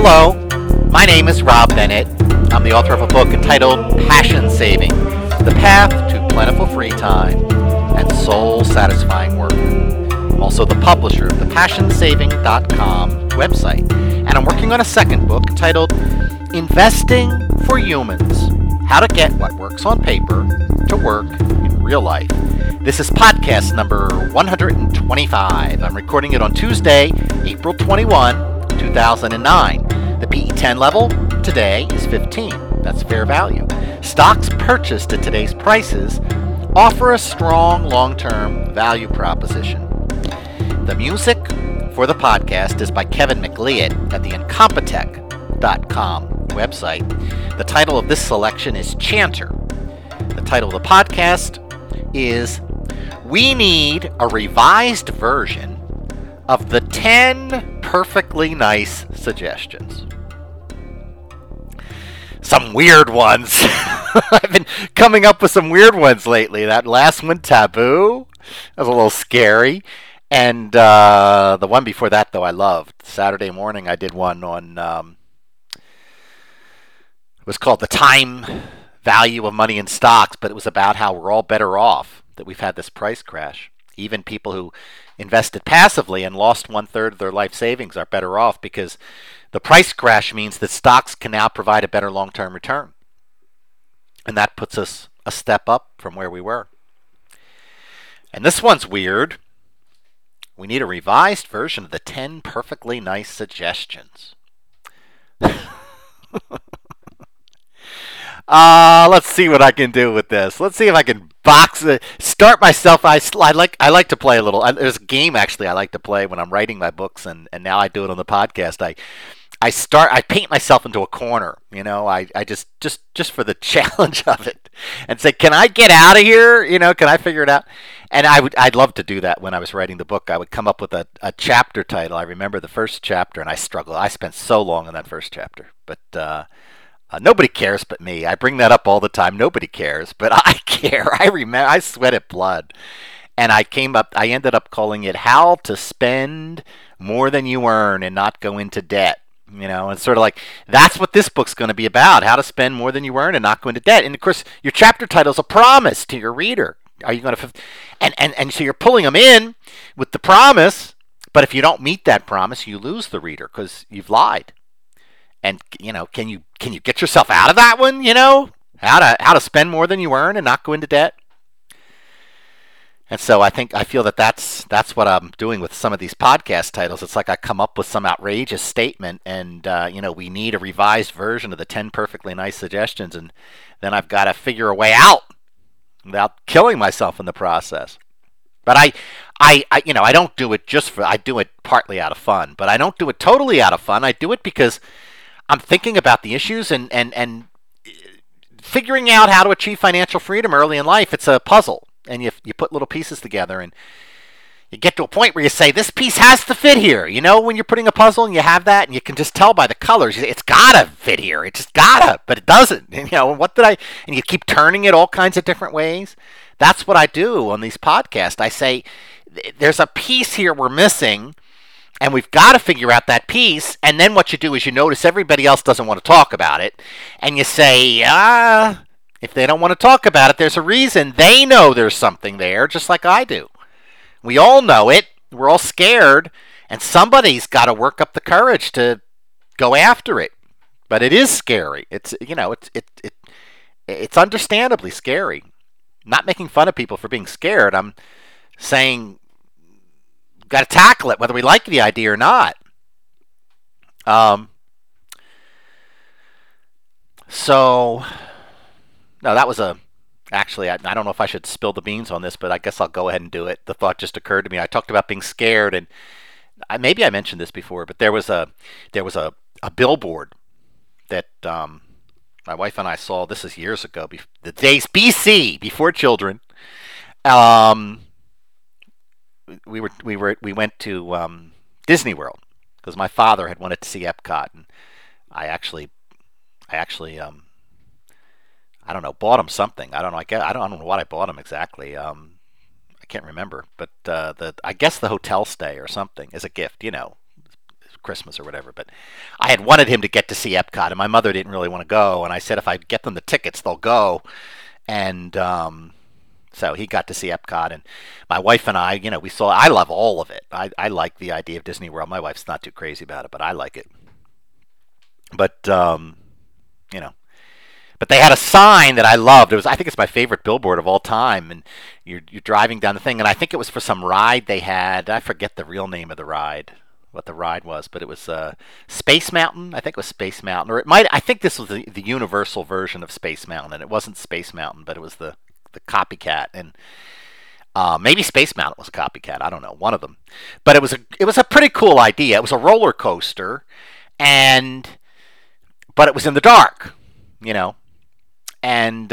Hello, my name is Rob Bennett. I'm the author of a book entitled Passion Saving, The Path to Plentiful Free Time and Soul-Satisfying Work. I'm also the publisher of the PassionSaving.com website, and I'm working on a second book titled Investing for Humans, How to Get What Works on Paper to Work in Real Life. This is podcast number 125. I'm recording it on Tuesday, April 21, 2009. The PE10 level today is 15. That's fair value. Stocks purchased at today's prices offer a strong long-term value proposition. The music for the podcast is by Kevin MacLeod at the Incompetech.com website. The title of this selection is Chanter. The title of the podcast is We Need a Revised Version of the 10 Perfectly Nice Suggestions. Some weird ones. I've been coming up with some weird ones lately. That last one, Taboo, that was a little scary. And the one before that, though, I loved. Saturday morning, I did one on, it was called The Time Value of Money in Stocks, but it was about how we're all better off that we've had this price crash. Even people who invested passively and lost 1/3 of their life savings are better off because the price crash means that stocks can now provide a better long-term return. And that puts us a step up from where we were. And this one's weird. We need a revised version of the 10 Perfectly Nice Suggestions. Let's see what I can do with this. Let's see if I can box it. Start myself. I like to play a little. There's a game actually I like to play when I'm writing my books, and now I do it on the podcast. I paint myself into a corner. You know, I just for the challenge of it, and say, can I get out of here? You know, can I figure it out? And I'd love to do that when I was writing the book. I would come up with a chapter title. I remember the first chapter, and I struggled. I spent so long on that first chapter, but. Nobody cares but me. I bring that up all the time. Nobody cares, but I care. I remember. I sweated blood, and I ended up calling it "How to Spend More Than You Earn and Not Go Into Debt." You know, and sort of like that's what this book's going to be about: how to spend more than you earn and not go into debt. And of course, your chapter title is a promise to your reader. Are you going to? And so you're pulling them in with the promise, but if you don't meet that promise, you lose the reader because you've lied. And you know, can you get yourself out of that one? You know, how to spend more than you earn and not go into debt. And so I feel that's what I'm doing with some of these podcast titles. It's like I come up with some outrageous statement, and we need a revised version of the 10 Perfectly Nice Suggestions, and then I've got to figure a way out without killing myself in the process. But I don't do it I do it partly out of fun, but I don't do it totally out of fun. I do it because I'm thinking about the issues and figuring out how to achieve financial freedom early in life. It's a puzzle, and you put little pieces together, and you get to a point where you say, this piece has to fit here. You know, when you're putting a puzzle and you have that, and you can just tell by the colors, it's gotta fit here. It just gotta, but it doesn't. And, and you keep turning it all kinds of different ways. That's what I do on these podcasts. I say, there's a piece here we're missing, and we've got to figure out that piece. And then what you do is you notice everybody else doesn't want to talk about it. And you say, if they don't want to talk about it, there's a reason. They know there's something there, just like I do. We all know it. We're all scared. And somebody's got to work up the courage to go after it. But it is scary. It's understandably scary. I'm not making fun of people for being scared. I'm saying got to tackle it, whether we like the idea or not. That was actually, I don't know if I should spill the beans on this, but I guess I'll go ahead and do it. The thought just occurred to me. I talked about being scared, and maybe I mentioned this before, but there was a billboard that my wife and I saw. This is years ago, the days BC, before children. We went to Disney World because my father had wanted to see Epcot, and I actually I don't know, bought him something. I don't know. I don't know what I bought him exactly. I can't remember, but I guess the hotel stay or something as a gift. Christmas or whatever. But I had wanted him to get to see Epcot, and my mother didn't really want to go. And I said, if I get them the tickets, they'll go. And so he got to see Epcot, and my wife and I, we saw. I love all of it. I like the idea of Disney World. My wife's not too crazy about it, but I like it. But you know, but they had a sign that I loved. I think it's my favorite billboard of all time. And you're driving down the thing, and I think it was for some ride they had. I forget the real name of the ride, what the ride was, but it was Space Mountain. I think it was Space Mountain, or it might. I think this was the Universal version of Space Mountain, and it wasn't Space Mountain, but it was the copycat. And maybe Space Mountain was a copycat. I don't know, one of them. But it was a pretty cool idea. It was a roller coaster, but it was in the dark, And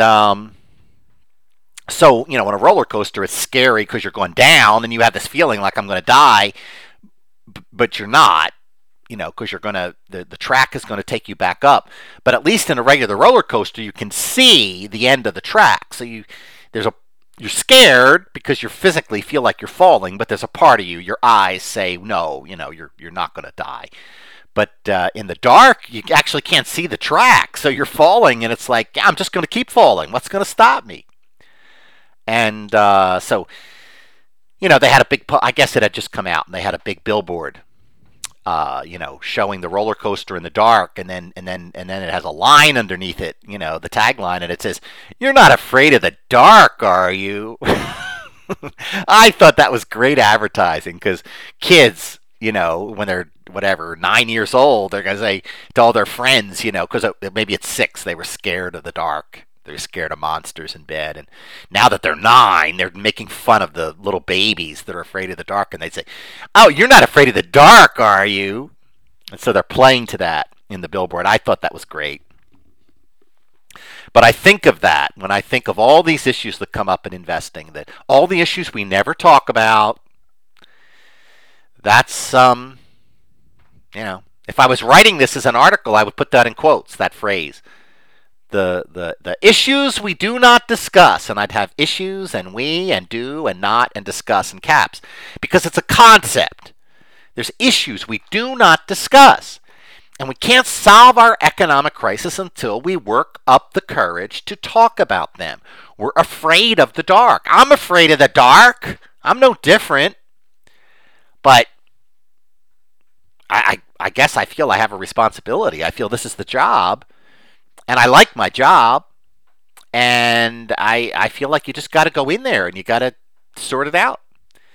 so, when a roller coaster is scary because you're going down and you have this feeling like I'm going to die, but you're not, because the track is going to take you back up. But at least in a regular roller coaster, you can see the end of the track. So you're scared because you physically feel like you're falling, but there's a part of you, your eyes say, no, you're not going to die. But in the dark, you actually can't see the track, so you're falling, and it's like, yeah, I'm just going to keep falling. What's going to stop me? And so, they had a big. I guess it had just come out, and they had a big billboard, showing the roller coaster in the dark, and then it has a line underneath it, the tagline, and it says, "You're not afraid of the dark, are you?" I thought that was great advertising because kids, when they're 9 years old, they're going to say to all their friends, because maybe at 6, they were scared of the dark. They were scared of monsters in bed. And now that they're 9, they're making fun of the little babies that are afraid of the dark. And they say, "Oh, you're not afraid of the dark, are you?" And so they're playing to that in the billboard. I thought that was great. But I think of that when I think of all these issues that come up in investing, that all the issues we never talk about. That's, if I was writing this as an article, I would put that in quotes, that phrase. The issues we do not discuss, and I'd have issues and we and do and not and discuss in caps, because it's a concept. There's issues we do not discuss, and we can't solve our economic crisis until we work up the courage to talk about them. We're afraid of the dark. I'm afraid of the dark. I'm no different. But I guess I feel I have a responsibility. I feel this is the job, and I like my job, and I feel like you just got to go in there and you got to sort it out.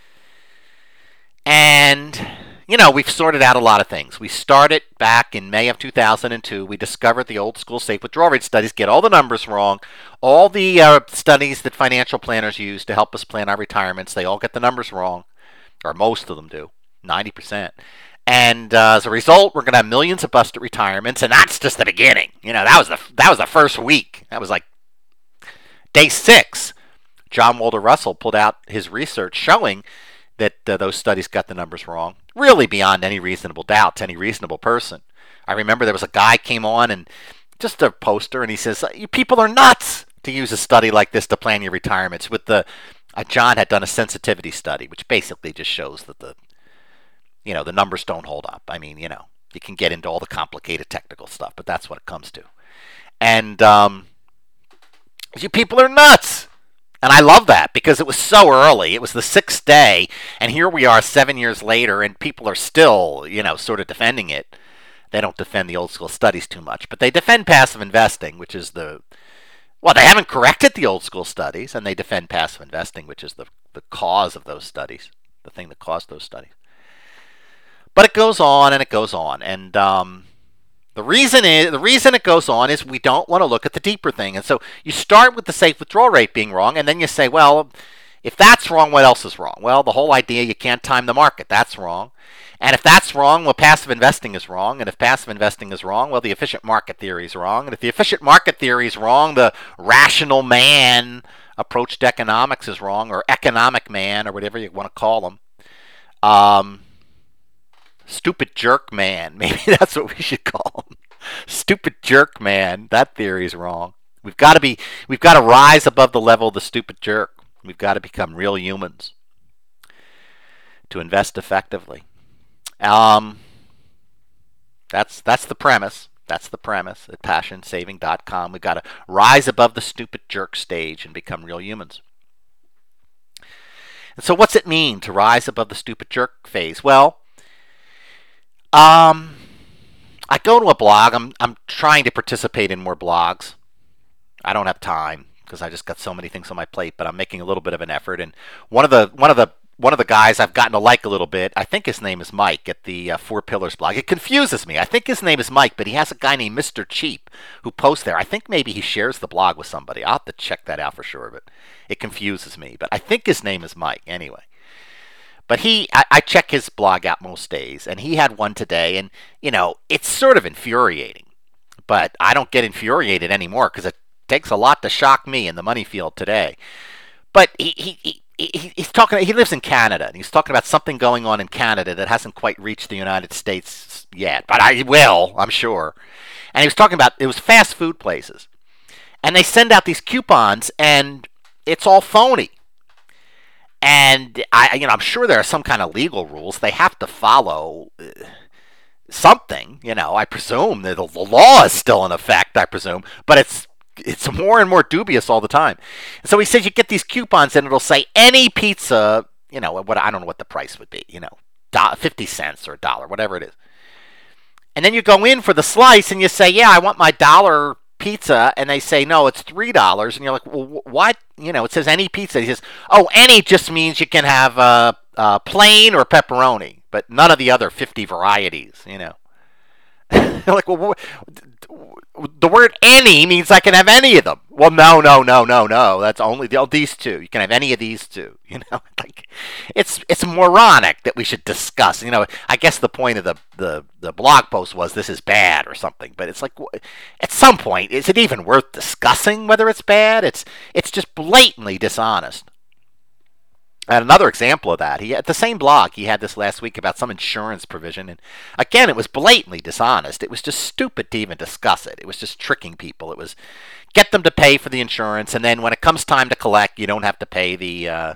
And, we've sorted out a lot of things. We started back in May of 2002. We discovered the old school safe withdrawal rate studies get all the numbers wrong. All the studies that financial planners use to help us plan our retirements, they all get the numbers wrong, or most of them do, 90%. And as a result, we're going to have millions of busted retirements, and that's just the beginning. That was the first week. That was like day 6. John Walter Russell pulled out his research showing that those studies got the numbers wrong, really beyond any reasonable doubt to any reasonable person. I remember there was a guy came on and just a poster, and he says, "You people are nuts to use a study like this to plan your retirements." John had done a sensitivity study, which basically just shows that the numbers don't hold up. I mean, you can get into all the complicated technical stuff, but that's what it comes to. And you people are nuts. And I love that because it was so early. It was the 6th day, and here we are 7 years later, and people are still, sort of defending it. They don't defend the old school studies too much, but they defend passive investing, which is they haven't corrected the old school studies, and they defend passive investing, which is the cause of those studies, the thing that caused those studies. But it goes on and it goes on, and the reason it goes on is we don't want to look at the deeper thing. And so you start with the safe withdrawal rate being wrong, and then you say, well, if that's wrong, what else is wrong? Well, the whole idea you can't time the market, that's wrong. And if that's wrong, well, passive investing is wrong. And if passive investing is wrong, well, the efficient market theory is wrong. And if the efficient market theory is wrong, the rational man approach to economics is wrong, or economic man, or whatever you want to call them. Stupid jerk man. Maybe that's what we should call him. Stupid jerk man. That theory is wrong. We've got to rise above the level of the stupid jerk. We've got to become real humans to invest effectively. That's the premise. That's the premise at PassionSaving.com. We've got to rise above the stupid jerk stage and become real humans. And so, what's it mean to rise above the stupid jerk phase? Well, I go to a blog. I'm trying to participate in more blogs. I don't have time because I just got so many things on my plate, but I'm making a little bit of an effort. And one of the guys I've gotten to like a little bit, I think his name is Mike at the Four Pillars blog. It confuses me. I think his name is Mike, but he has a guy named Mr. Cheap who posts there. I think maybe he shares the blog with somebody. I'll have to check that out for sure, but it confuses me. But I think his name is Mike anyway. But I check his blog out most days, and he had one today, and, it's sort of infuriating. But I don't get infuriated anymore because it takes a lot to shock me in the money field today. But he's talking. He lives in Canada, and he's talking about something going on in Canada that hasn't quite reached the United States yet, but I will, I'm sure. And he was talking about it was fast food places, and they send out these coupons, and it's all phony. And I'm sure there are some kind of legal rules they have to follow. Something, I presume that the law is still in effect. I presume, but it's more and more dubious all the time. And so he says you get these coupons and it'll say any pizza, what I don't know what the price would be, 50 cents or $1, whatever it is. And then you go in for the slice and you say, yeah, I want my $1 pizza, and they say no, it's $3, and you're like, well, what? It says any pizza. He says, oh, any just means you can have plain or pepperoni, but none of the other 50 varieties. Like, well, the word any means I can have any of them. Well, no. That's only these two. You can have any of these two. Like it's moronic that we should discuss. I guess the point of the blog post was this is bad or something. But it's like at some point, is it even worth discussing whether it's bad? It's just blatantly dishonest. And another example of that, at the same blog, he had this last week about some insurance provision. And again, it was blatantly dishonest. It was just stupid to even discuss it. It was just tricking people. It was get them to pay for the insurance, and then when it comes time to collect, you don't have to pay you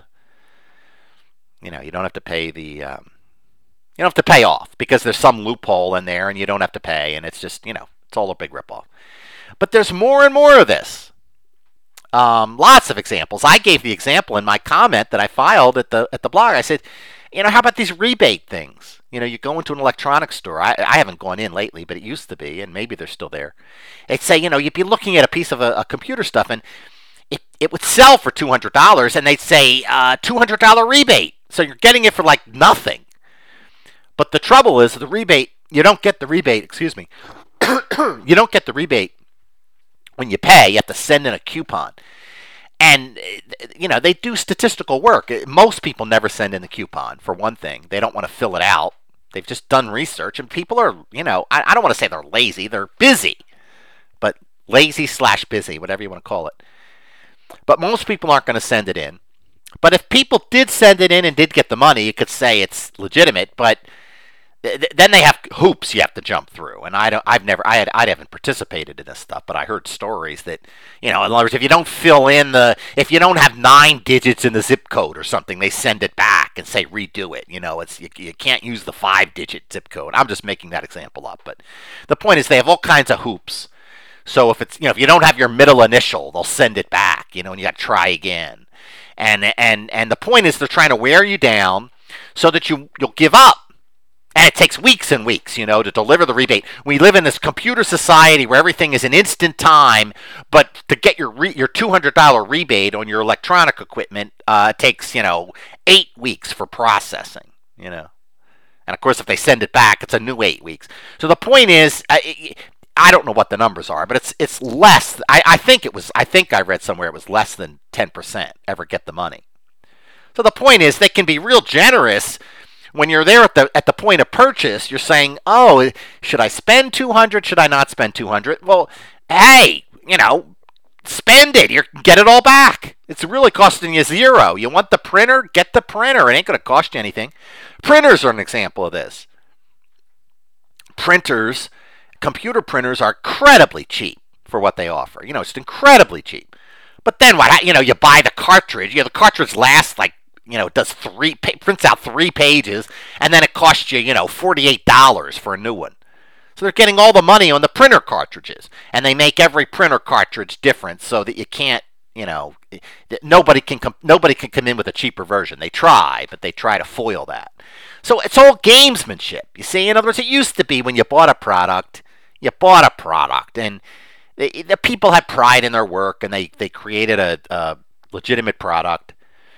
don't have to pay you don't have to pay off because there's some loophole in there and you don't have to pay. And it's just, it's all a big ripoff. But there's more and more of this. Lots of examples. I gave the example in my comment that I filed at the blog. I said, how about these rebate things? You go into an electronics store. I haven't gone in lately, but it used to be, and maybe they're still there. They'd say, you'd be looking at a piece of a computer stuff, and it would sell for $200, and they'd say $200 rebate. So you're getting it for like nothing. But the trouble is the rebate. You don't get the rebate. Excuse me. You don't get the rebate. When you pay, you have to send in a coupon. And, they do statistical work. Most people never send in the coupon, for one thing. They don't want to fill it out. They've just done research. And people are, I don't want to say they're lazy. They're busy. But lazy/busy, whatever you want to call it. But most people aren't going to send it in. But if people did send it in and did get the money, you could say it's legitimate. But then they have hoops you have to jump through, and I haven't participated in this stuff, but I heard stories that, in other words, if you don't fill in if you don't have 9 digits in the zip code or something, they send it back and say redo it. You can't use the 5-digit zip code. I'm just making that example up, but the point is they have all kinds of hoops. So if it's if you don't have your middle initial, they'll send it back. And you got to try again, and the point is they're trying to wear you down so that you'll give up. And it takes weeks and weeks, to deliver the rebate. We live in this computer society where everything is in instant time, but to get your $200 rebate on your electronic equipment takes, 8 weeks for processing, And of course, if they send it back, it's a new 8 weeks. So the point is, I don't know what the numbers are, but it's less. I think I read somewhere it was less than 10% ever get the money. So the point is, they can be real generous. When you're there at the point of purchase, you're saying, oh, should I spend $200? Should I not spend $200? Well, hey, spend it. You get it all back. It's really costing you $0. You want the printer? Get the printer. It ain't going to cost you anything. Printers are an example of this. Computer printers are incredibly cheap for what they offer. It's incredibly cheap. But then what? You buy the cartridge. The cartridge lasts like, it does prints out 3 pages, and then it costs you, $48 for a new one. So they're getting all the money on the printer cartridges, and they make every printer cartridge different so that you can't, nobody can come in with a cheaper version. They try, but they try to foil that. So it's all gamesmanship. You see, in other words, it used to be when you bought a product, and the people had pride in their work, and they created a legitimate product.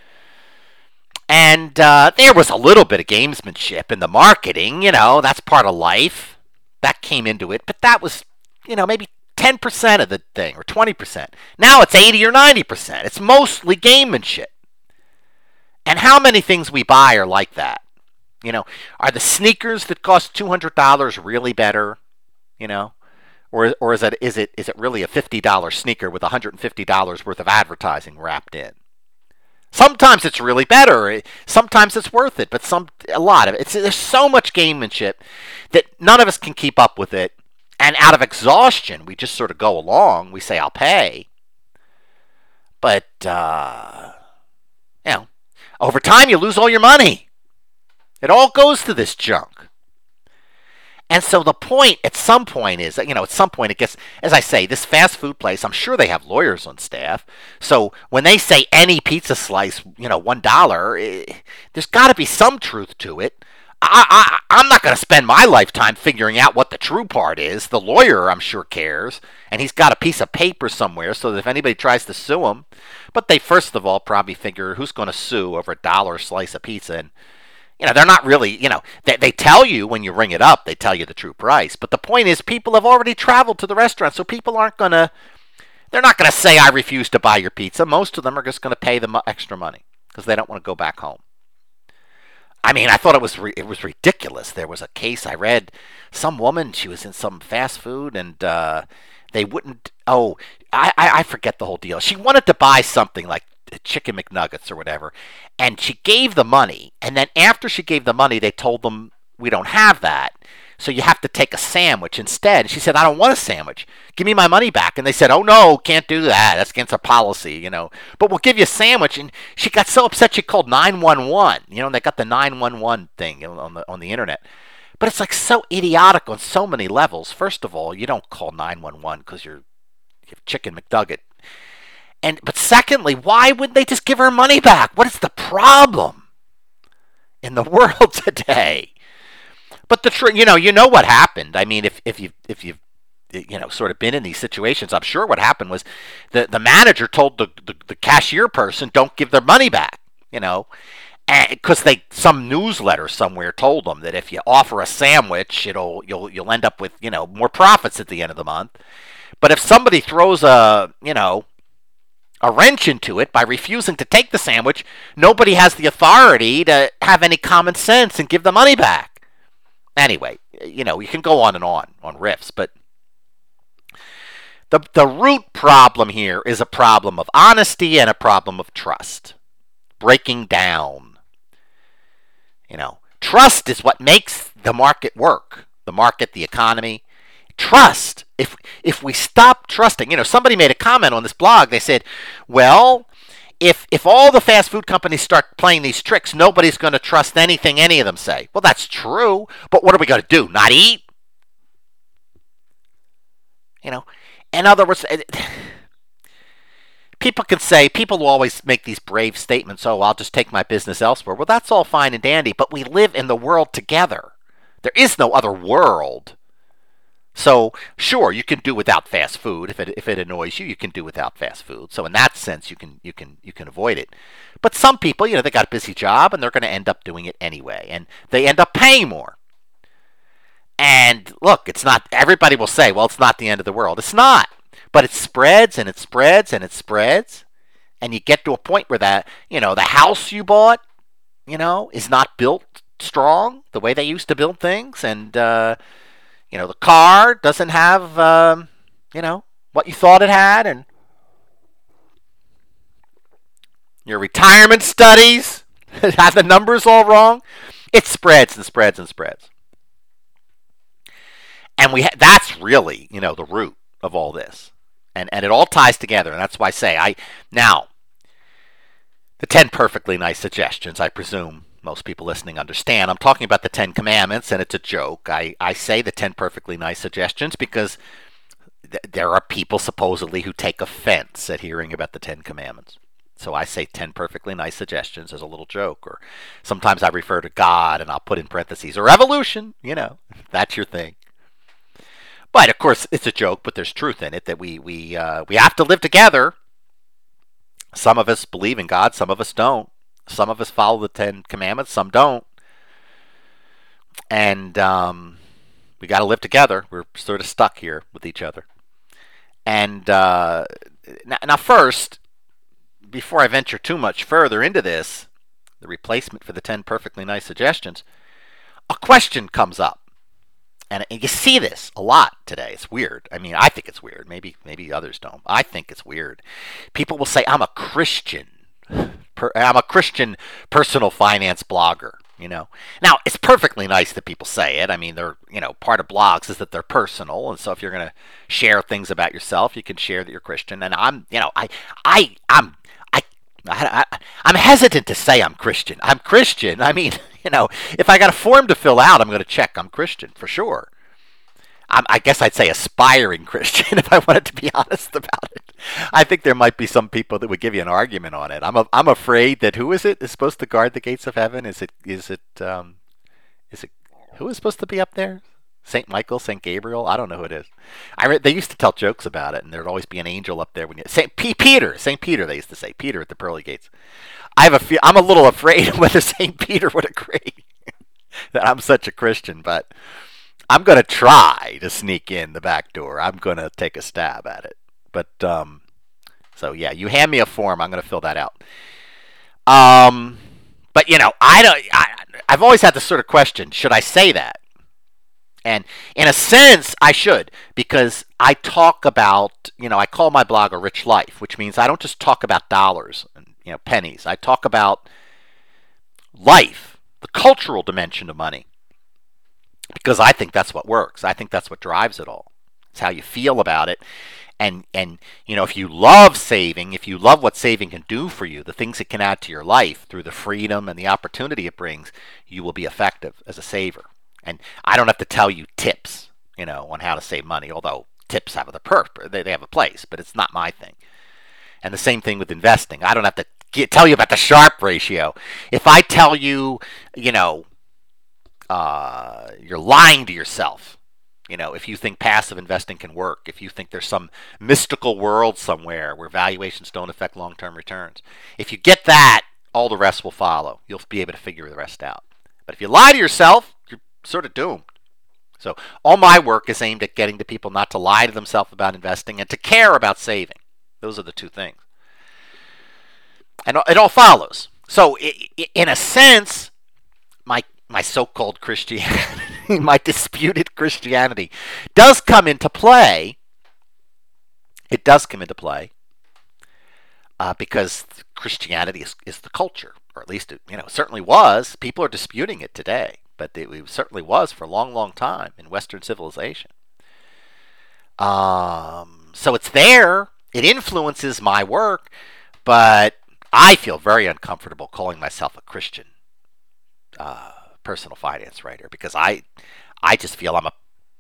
And there was a little bit of gamesmanship in the marketing, that's part of life. That came into it, but that was, maybe 10% of the thing, or 20%. Now it's 80 or 90%. It's mostly gamemanship. And how many things we buy are like that? Are the sneakers that cost $200 really better? Or is it really a $50 sneaker with $150 worth of advertising wrapped in? Sometimes it's really better. Sometimes it's worth it, but a lot of it. There's so much gamemanship that none of us can keep up with it. And out of exhaustion, we just sort of go along. We say, I'll pay. But, over time, you lose all your money. It all goes to this junk. And so the point, at some point is, at some point it gets, as I say, this fast food place, I'm sure they have lawyers on staff. So when they say any pizza slice, $1, there's got to be some truth to it. I'm not going to spend my lifetime figuring out what the true part is. The lawyer, I'm sure, cares. And he's got a piece of paper somewhere so that if anybody tries to sue him. But they, first of all, probably figure who's going to sue over $1 slice of pizza. And they're not really, they tell you when you ring it up, they tell you the true price. But the point is, people have already traveled to the restaurant, so people they're not going to say, I refuse to buy your pizza. Most of them are just going to pay the extra money because they don't want to go back home. I mean, I thought it was ridiculous. There was a case I read, some woman, she was in some fast food, and they wouldn't, I forget the whole deal. She wanted to buy something like chicken McNuggets or whatever, and she gave the money, and then after she gave the money, they told them, we don't have that, so you have to take a sandwich instead. And she said, I don't want a sandwich, give me my money back. And they said, oh no, can't do that, that's against our policy, but we'll give you a sandwich. And she got so upset she called 911. They got the 911 thing on the internet. But it's like so idiotic on so many levels. First of all, you don't call 911 because you have chicken McNugget. But secondly, why wouldn't they just give her money back? What is the problem in the world today? But you know what happened. I mean, if you've sort of been in these situations, I'm sure what happened was the manager told the cashier person, don't give their money back. Because some newsletter somewhere told them that if you offer a sandwich, you'll end up with more profits at the end of the month. But if somebody throws a wrench into it by refusing to take the sandwich, nobody has the authority to have any common sense and give the money back. Anyway, you can go on and on riffs, but the root problem here is a problem of honesty and a problem of trust. Breaking down. Trust is what makes the market work. The market, the economy. Trust. If we stop trusting, somebody made a comment on this blog. They said, well, if all the fast food companies start playing these tricks, nobody's going to trust anything any of them say. Well, that's true, but what are we going to do? Not eat? In other words, people will always make these brave statements, oh, I'll just take my business elsewhere. Well, that's all fine and dandy, but we live in the world together. There is no other world. So, sure, you can do without fast food. If it annoys you, you can do without fast food. So in that sense, you can avoid it. But some people, they got a busy job and they're going to end up doing it anyway, and they end up paying more. And look, it's not. Everybody will say, well, it's not the end of the world. It's not. But it spreads and it spreads and it spreads, and you get to a point where the house you bought, is not built strong the way they used to build things, and the car doesn't have, what you thought it had, and your retirement studies have the numbers all wrong. It spreads and spreads and spreads. And that's really, the root of all this. And it all ties together, and that's why I say, now, the 10 perfectly nice suggestions, I presume, most people listening understand. I'm talking about the Ten Commandments, and it's a joke. I say the 10 perfectly nice suggestions because there are people supposedly who take offense at hearing about the Ten Commandments. So I say 10 perfectly nice suggestions as a little joke. Or sometimes I refer to God and I'll put in parentheses, or evolution, that's your thing. But of course, it's a joke, but there's truth in it that we have to live together. Some of us believe in God, some of us don't. Some of us follow the 10 Commandments, some don't. And we got to live together. We're sort of stuck here with each other. And now, first, before I venture too much further into this, the replacement for the 10 perfectly nice suggestions, a question comes up. And you see this a lot today. It's weird. I mean, I think it's weird. Maybe others don't. I think it's weird. People will say, I'm a Christian. I'm a Christian personal finance blogger. Now, it's perfectly nice that people say it. I mean, they're, part of blogs is that they're personal. And so if you're going to share things about yourself, you can share that you're Christian. And I'm hesitant to say I'm Christian. I'm Christian. I mean, if I got a form to fill out, I'm going to check I'm Christian for sure. I guess I'd say aspiring Christian if I wanted to be honest about it. I think there might be some people that would give you an argument on it. I'm afraid that who is supposed to guard the gates of heaven? Is it who is supposed to be up there? Saint Michael, Saint Gabriel? I don't know who it is. They used to tell jokes about it, and there'd always be an angel up there when you Saint Peter. They used to say Peter at the pearly gates. I'm a little afraid of whether Saint Peter would agree that I'm such a Christian, but I'm going to try to sneak in the back door. I'm going to take a stab at it. But so yeah, you hand me a form, I'm going to fill that out. But I've always had this sort of question: should I say that? And in a sense, I should, because I talk about, I call my blog A Rich Life, which means I don't just talk about dollars and pennies. I talk about life, the cultural dimension of money, because I think that's what works. I think that's what drives it all. It's how you feel about it. And if you love saving, if you love what saving can do for you, the things it can add to your life through the freedom and the opportunity it brings, you will be effective as a saver. And I don't have to tell you tips, on how to save money, although tips have they have a place, but it's not my thing. And the same thing with investing. I don't have to tell you about the Sharpe ratio. If I tell you, you're lying to yourself. If you think passive investing can work, if you think there's some mystical world somewhere where valuations don't affect long-term returns, if you get that, all the rest will follow. You'll be able to figure the rest out. But if you lie to yourself, you're sort of doomed. So all my work is aimed at getting the people not to lie to themselves about investing and to care about saving. Those are the two things. And it all follows. So in a sense, my so-called Christianity, my disputed Christianity, does come into play. It does come into play because Christianity is the culture, or at least it certainly was. People are disputing it today, but it certainly was for a long, long time in Western civilization. So it's there. It influences my work, but I feel very uncomfortable calling myself a Christian personal finance writer because I just feel I'm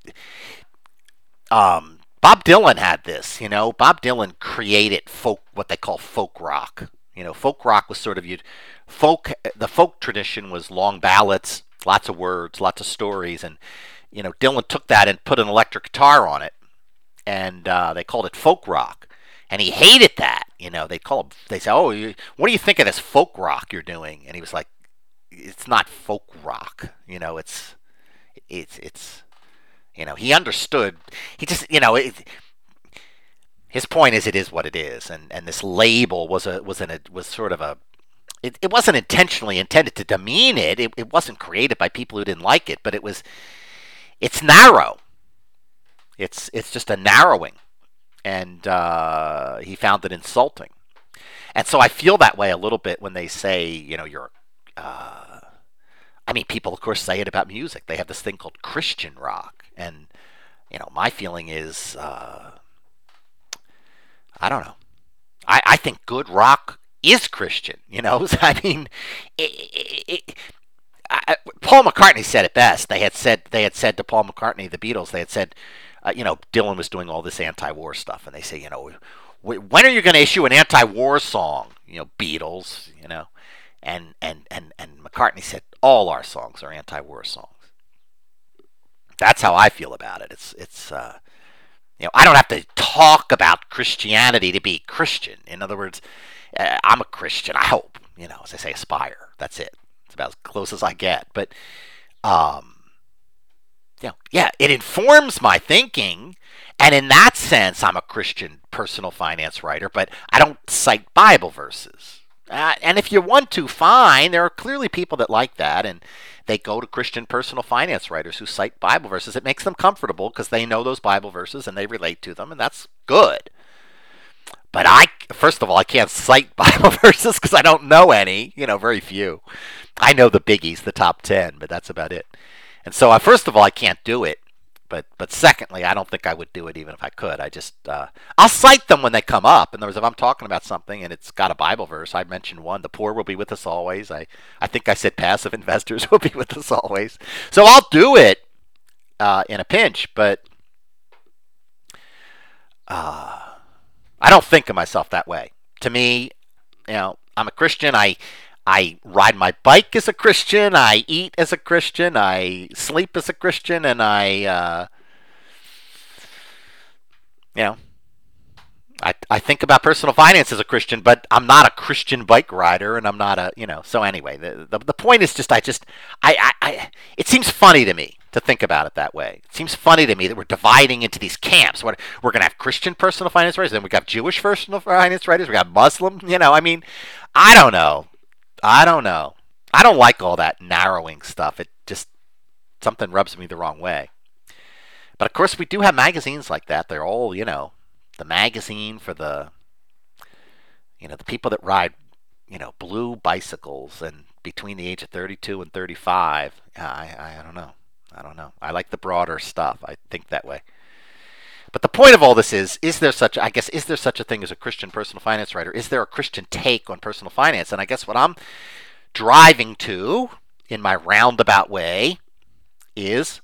a Bob Dylan had this, Bob Dylan created what they call folk rock. Folk rock was sort of the folk tradition was long ballads, lots of words, lots of stories, and Dylan took that and put an electric guitar on it, and they called it folk rock. And he hated that, they say, "Oh, what do you think of this folk rock you're doing?" And he was like, "It's not folk rock, it's he understood. He just, his point is it is what it is, and this label was sort of a. It wasn't intentionally intended to demean it. It wasn't created by people who didn't like it, but it's narrow. It's just a narrowing, and he found it insulting, and so I feel that way a little bit when they say, you're. People of course say it about music. They have this thing called Christian rock, and my feeling is, I don't know. I think good rock is Christian. Paul McCartney said it best. They had said to Paul McCartney, the Beatles, they had said, Dylan was doing all this anti-war stuff, and they say, when are you going to issue an anti-war song? Beatles, and McCartney said all our songs are anti-war songs. That's how I feel about it. It's I don't have to talk about Christianity to be Christian. In other words, I'm a Christian. I hope, as I say, aspire. That's it. It's about as close as I get. But, it informs my thinking. And in that sense, I'm a Christian personal finance writer, but I don't cite Bible verses. And if you want to, fine. There are clearly people that like that, and they go to Christian personal finance writers who cite Bible verses. It makes them comfortable because they know those Bible verses and they relate to them, and that's good. But first of all, I can't cite Bible verses because I don't know any, very few. I know the biggies, the top 10, but that's about it. And so, first of all, I can't do it. But secondly, I don't think I would do it even if I could. I'll cite them when they come up. In other words, if I'm talking about something and it's got a Bible verse, I mentioned one, the poor will be with us always. I think I said passive investors will be with us always. So I'll do it in a pinch, but I don't think of myself that way. To me, I'm a Christian. I ride my bike as a Christian. I eat as a Christian. I sleep as a Christian, and I think about personal finance as a Christian, but I'm not a Christian bike rider, and I'm not a So anyway, the point is just it seems funny to me to think about it that way. It seems funny to me that we're dividing into these camps. We're going to have Christian personal finance writers, then we got Jewish personal finance writers, we got Muslim. I don't know. I don't like all that narrowing stuff. It just, something rubs me the wrong way. But of course, we do have magazines like that. They're all, the magazine for the people that ride, blue bicycles and between the age of 32 and 35. I don't know. I like the broader stuff. I think that way. But the point of all this is there such a thing as a Christian personal finance writer? Is there a Christian take on personal finance? And I guess what I'm driving to in my roundabout way is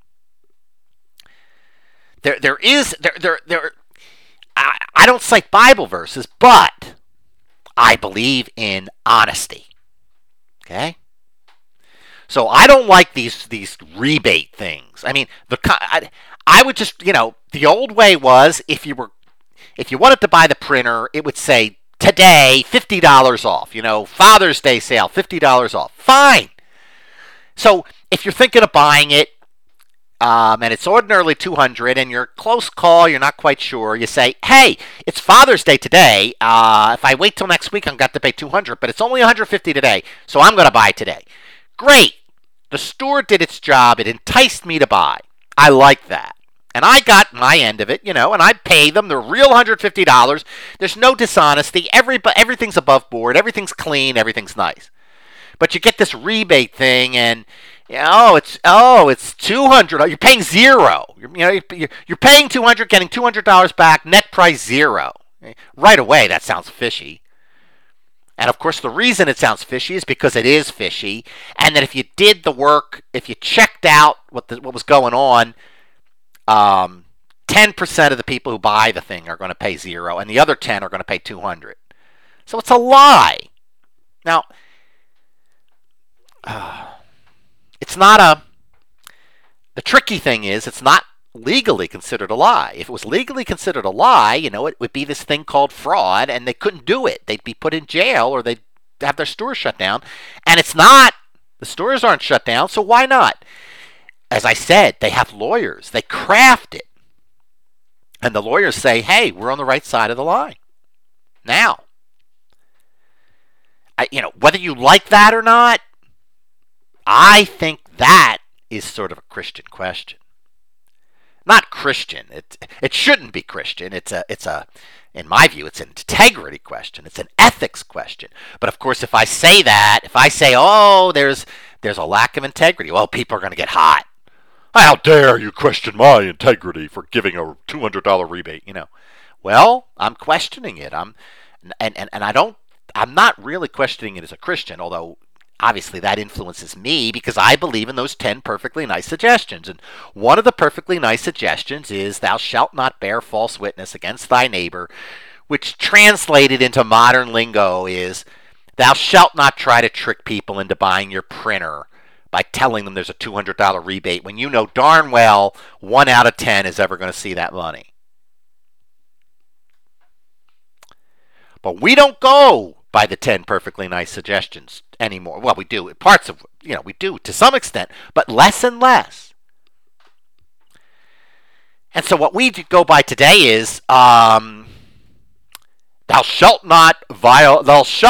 I don't cite Bible verses, but I believe in honesty. Okay? So I don't like these rebate things. I mean, I would just, the old way was if you wanted to buy the printer, it would say today $50 off. Father's Day sale, $50 off. Fine. So if you're thinking of buying it, and it's ordinarily $200, and you're close call, you're not quite sure, you say, hey, it's Father's Day today. If I wait till next week, I'm going to pay $200, but it's only $150 today, so I'm going to buy today. Great. The store did its job. It enticed me to buy. I like that. And I got my end of it, and I pay them the real $150. There's no dishonesty. Everything's above board. Everything's clean. Everything's nice. But you get this rebate thing, and it's $200. You're paying zero. You're paying $200, getting $200 back. Net price zero. Right away, that sounds fishy. And of course, the reason it sounds fishy is because it is fishy, and that if you did the work, if you checked out what was going on, 10% of the people who buy the thing are going to pay zero, and the other 10 are going to pay $200. So it's a lie. Now, it's not the tricky thing is it's not legally considered a lie. If it was legally considered a lie, it would be this thing called fraud, and they couldn't do it. They'd be put in jail, or they'd have their stores shut down. And it's not. The stores aren't shut down, so why not? As I said, they have lawyers. They craft it. And the lawyers say, hey, we're on the right side of the line. Now, whether you like that or not, I think that is sort of a Christian question. Not Christian. It shouldn't be Christian. It's a in my view, it's an integrity question. It's an ethics question. But of course, if I say, oh, there's a lack of integrity, well, people are going to get hot. How dare you question my integrity for giving a $200 rebate? Well, I'm questioning it. I'm not really questioning it as a Christian, although obviously that influences me because I believe in those 10 perfectly nice suggestions. And one of the perfectly nice suggestions is, thou shalt not bear false witness against thy neighbor, which translated into modern lingo is, thou shalt not try to trick people into buying your printer by telling them there's a $200 rebate when you know darn well 1 out of 10 is ever going to see that money. But we don't go by the 10 perfectly nice suggestions anymore. Well, we do. Parts of, we do to some extent, but less and less. And so what we go by today is, thou shalt not violate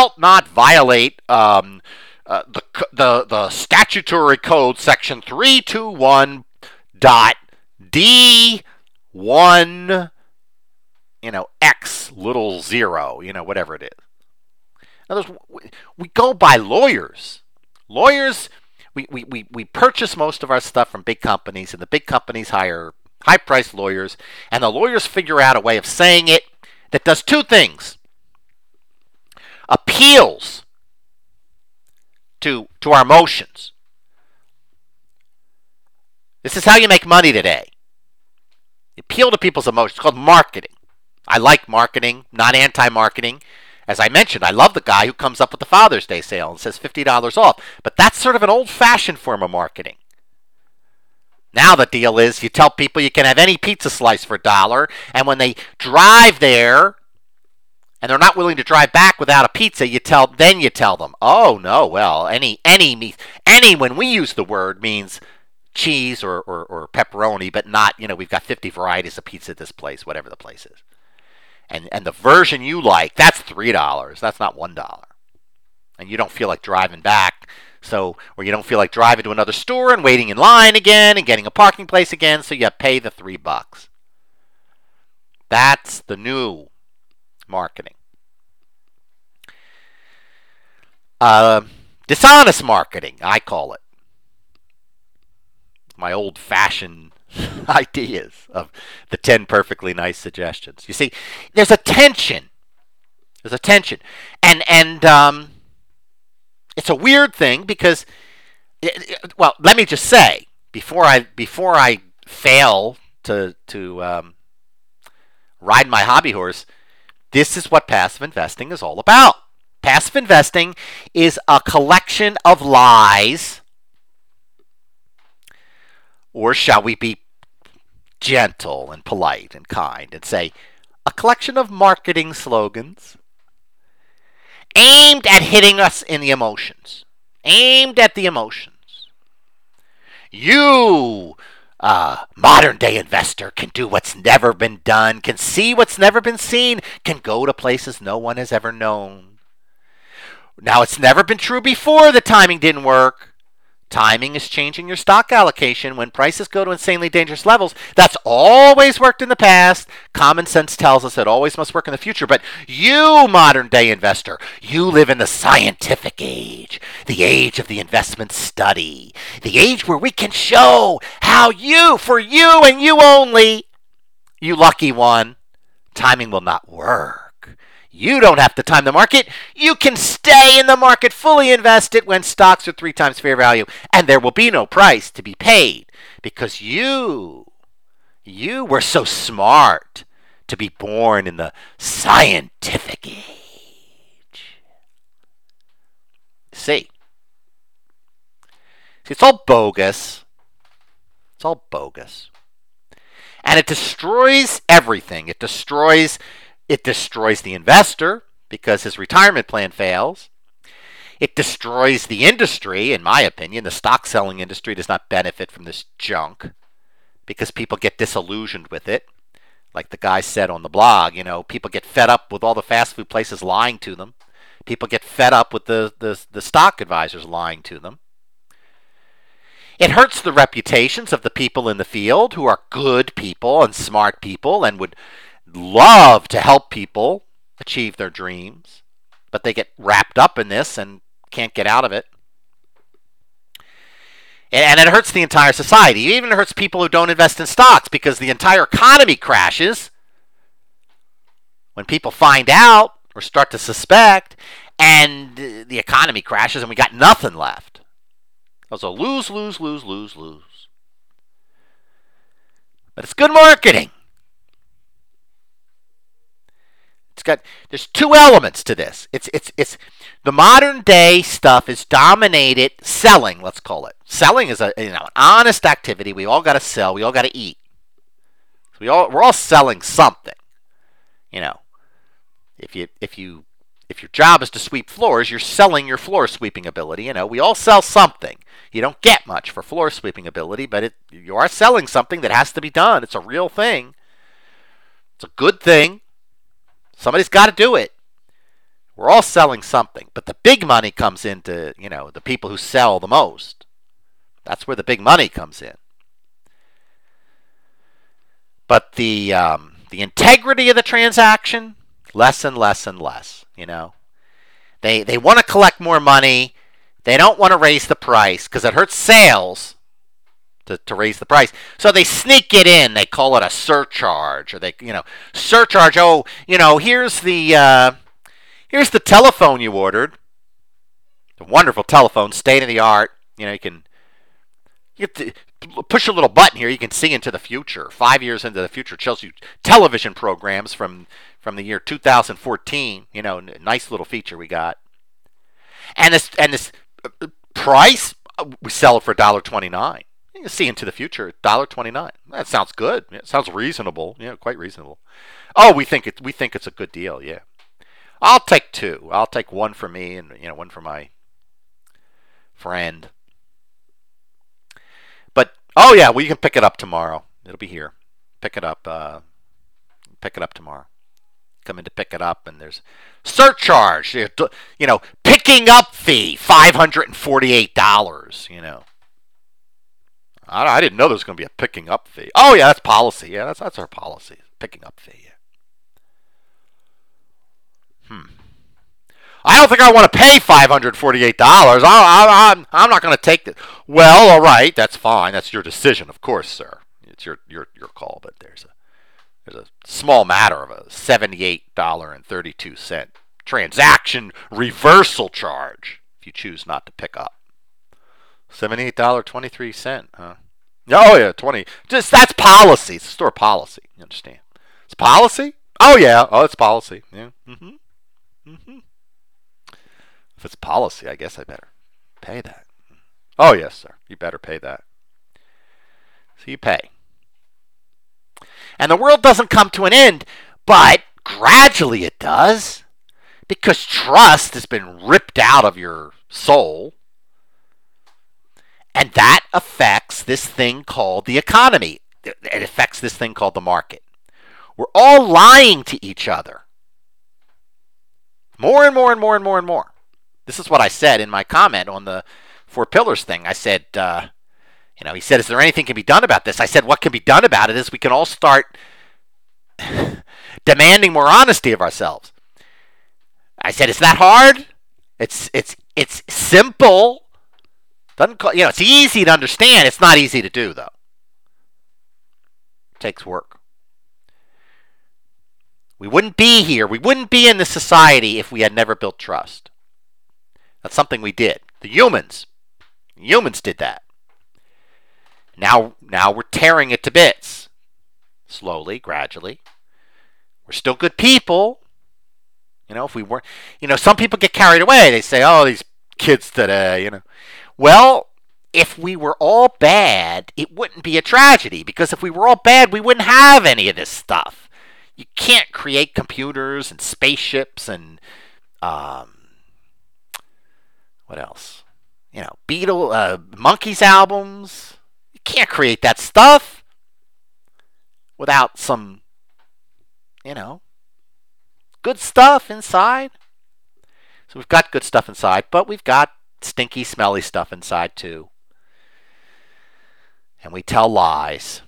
the statutory code section 321.D1, X little 0, whatever it is. In other words, we go by lawyers. Lawyers, we purchase most of our stuff from big companies, and the big companies hire high-priced lawyers, and the lawyers figure out a way of saying it that does two things. Appeals to our emotions. This is how you make money today. You appeal to people's emotions. It's called marketing. I like marketing, not anti-marketing. As I mentioned, I love the guy who comes up with the Father's Day sale and says $50 off. But that's sort of an old-fashioned form of marketing. Now the deal is you tell people you can have any pizza slice for $1, and when they drive there and they're not willing to drive back without a pizza, you tell them, oh no, well, any when we use the word means cheese or pepperoni, but not, we've got 50 varieties of pizza at this place, whatever the place is. And the version you like, that's $3. That's not $1. And you don't feel like driving back, or you don't feel like driving to another store and waiting in line again and getting a parking place again, so you pay the $3. That's the new marketing. Dishonest marketing, I call it. My old-fashioned ideas of the 10 perfectly nice suggestions. You see, there's a tension. And it's a weird thing because, well, let me just say, before I fail to ride my hobby horse, this is what passive investing is all about. Passive investing is a collection of lies, or shall we be gentle and polite and kind and say, a collection of marketing slogans aimed at hitting us in the emotions. You, modern day investor, can do what's never been done, can see what's never been seen, can go to places no one has ever known. Now, it's never been true before the timing didn't work. Timing is changing your stock allocation when prices go to insanely dangerous levels. That's always worked in the past. Common sense tells us it always must work in the future. But you, modern day investor, you live in the scientific age, the age of the investment study, the age where we can show how for you and you only, you lucky one, timing will not work. You don't have to time the market. You can stay in the market fully invested when stocks are 3 times fair value, and there will be no price to be paid because you were so smart to be born in the scientific age. See, it's all bogus. And it destroys everything. It destroys the investor because his retirement plan fails. It destroys the industry, in my opinion. The stock selling industry does not benefit from this junk because people get disillusioned with it. Like the guy said on the blog, people get fed up with all the fast food places lying to them. People get fed up with the stock advisors lying to them. It hurts the reputations of the people in the field who are good people and smart people and would love to help people achieve their dreams, but they get wrapped up in this and can't get out of it. And it hurts the entire society. It even hurts people who don't invest in stocks because the entire economy crashes when people find out or start to suspect, and the economy crashes and we got nothing left. It was a lose, lose, lose, lose, lose. But it's good marketing. There's two elements to this. It's the modern day stuff is dominated selling. Let's call it selling is an honest activity. We all got to sell. We all got to eat. So we're all selling something. If your job is to sweep floors, you're selling your floor sweeping ability. We all sell something. You don't get much for floor sweeping ability, but you are selling something that has to be done. It's a real thing. It's a good thing. Somebody's got to do it. We're all selling something. But the big money comes into, the people who sell the most. That's where the big money comes in. But the integrity of the transaction, less and less and less, They want to collect more money. They don't want to raise the price because it hurts sales to raise the price. So they sneak it in. They call it a surcharge, or surcharge. Oh, here's the telephone you ordered. A wonderful telephone, state of the art. You can push a little button here. You can see into the future. 5 years into the future, it shows you television programs from the year 2014. Nice little feature we got. And this price, we sell it for $1.29. You can see into the future, $1.29. That sounds good. It sounds reasonable. Quite reasonable. Oh, we think it's a good deal. Yeah, I'll take two. I'll take one for me and one for my friend. But well, you can pick it up tomorrow. It'll be here. Pick it up. Pick it up tomorrow. Come in to pick it up, and there's surcharge. Picking up fee $548. I didn't know there was going to be a picking up fee. Oh yeah, that's policy. Yeah, that's our policy. Picking up fee. Yeah. I don't think I want to pay $548. I'm not going to take it. Well, all right, that's fine. That's your decision, of course, sir. It's your call. But there's a small matter of a $78.32 transaction reversal charge if you choose not to pick up. $78.23, huh? Oh yeah, 20. That's policy. It's store policy. You understand? It's policy. Oh yeah. Oh, it's policy. Yeah. If it's policy, I guess I better pay that. Oh yes, sir. You better pay that. So you pay. And the world doesn't come to an end, but gradually it does, because trust has been ripped out of your soul. And that affects this thing called the economy. It affects this thing called the market. We're all lying to each other. More and more and more and more and more. This is what I said in my comment on the 4 pillars thing. I said, he said, is there anything can be done about this? I said, what can be done about it is we can all start demanding more honesty of ourselves. I said, is that hard? It's simple. It's easy to understand. It's not easy to do, though. It takes work. We wouldn't be here. We wouldn't be in this society if we had never built trust. That's something we did. The humans did that. Now we're tearing it to bits. Slowly, gradually. We're still good people. If we weren't, some people get carried away. They say, oh, these kids today, Well, if we were all bad, it wouldn't be a tragedy, because if we were all bad, we wouldn't have any of this stuff. You can't create computers and spaceships and what else? Monkeys albums. You can't create that stuff without some, good stuff inside. So we've got good stuff inside, but we've got stinky, smelly stuff inside too. And we tell lies.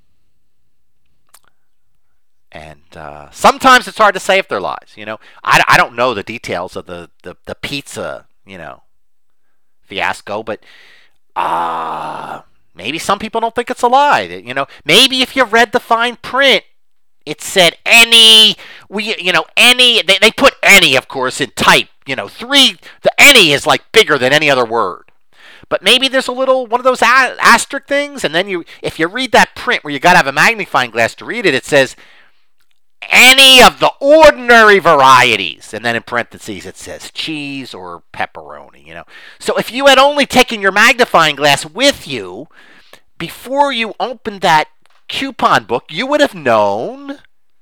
And sometimes it's hard to say if they're lies. I don't know the details of the pizza, fiasco, but maybe some people don't think it's a lie. Maybe if you read the fine print, it said they put any, of course, in type, the any is like bigger than any other word. But maybe there's a little one of those asterisk things, and then if you read that print where you got to have a magnifying glass to read it, it says any of the ordinary varieties, and then in parentheses it says cheese or pepperoni. So if you had only taken your magnifying glass with you before you opened that coupon book, you would have known.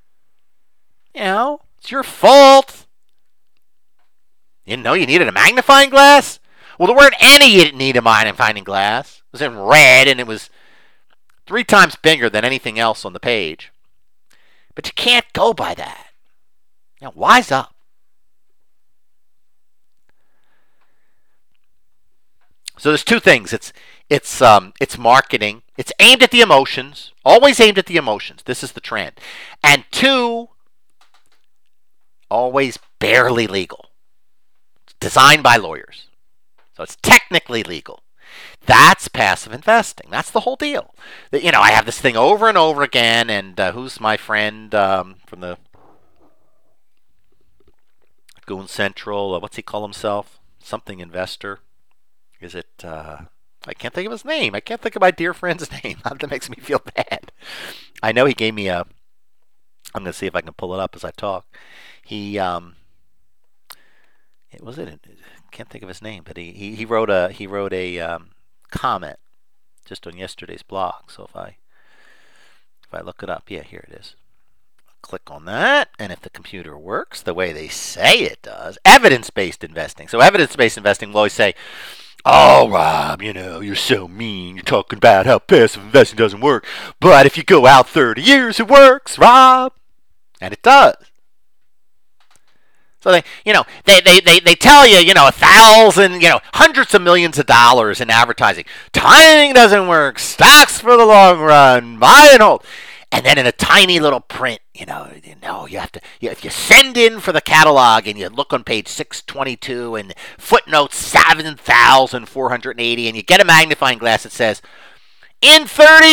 It's your fault. You didn't know you needed a magnifying glass? Well, the word any you didn't need a magnifying glass. It was in red, and it was 3 times bigger than anything else on the page. But you can't go by that. Wise up. So there's 2 things. It's marketing. It's aimed at the emotions. Always aimed at the emotions. This is the trend. And 2, always barely legal. It's designed by lawyers. So it's technically legal. That's passive investing. That's the whole deal. I have this thing over and over again, and who's my friend from the Goon Central? What's he call himself? Something investor. Is it? I can't think of his name. I can't think of my dear friend's name. That makes me feel bad. I know he gave me a. I'm going to see if I can pull it up as I talk. He was it. Can't think of his name, but he wrote a comment just on yesterday's blog. So if I look it up, yeah, here it is. I'll click on that, and if the computer works the way they say it does, evidence-based investing. So evidence-based investing will always say, "Oh, Rob, you're so mean. You're talking about how passive investing doesn't work, but if you go out 30 years, it works, Rob," and it does. So they tell you, 1,000, hundreds of millions of dollars in advertising. Timing doesn't work. Stocks for the long run. Buy and hold. And then in a tiny little print, you have to, if you send in for the catalog and you look on page 622 and footnote 7,480 and you get a magnifying glass that says, in 30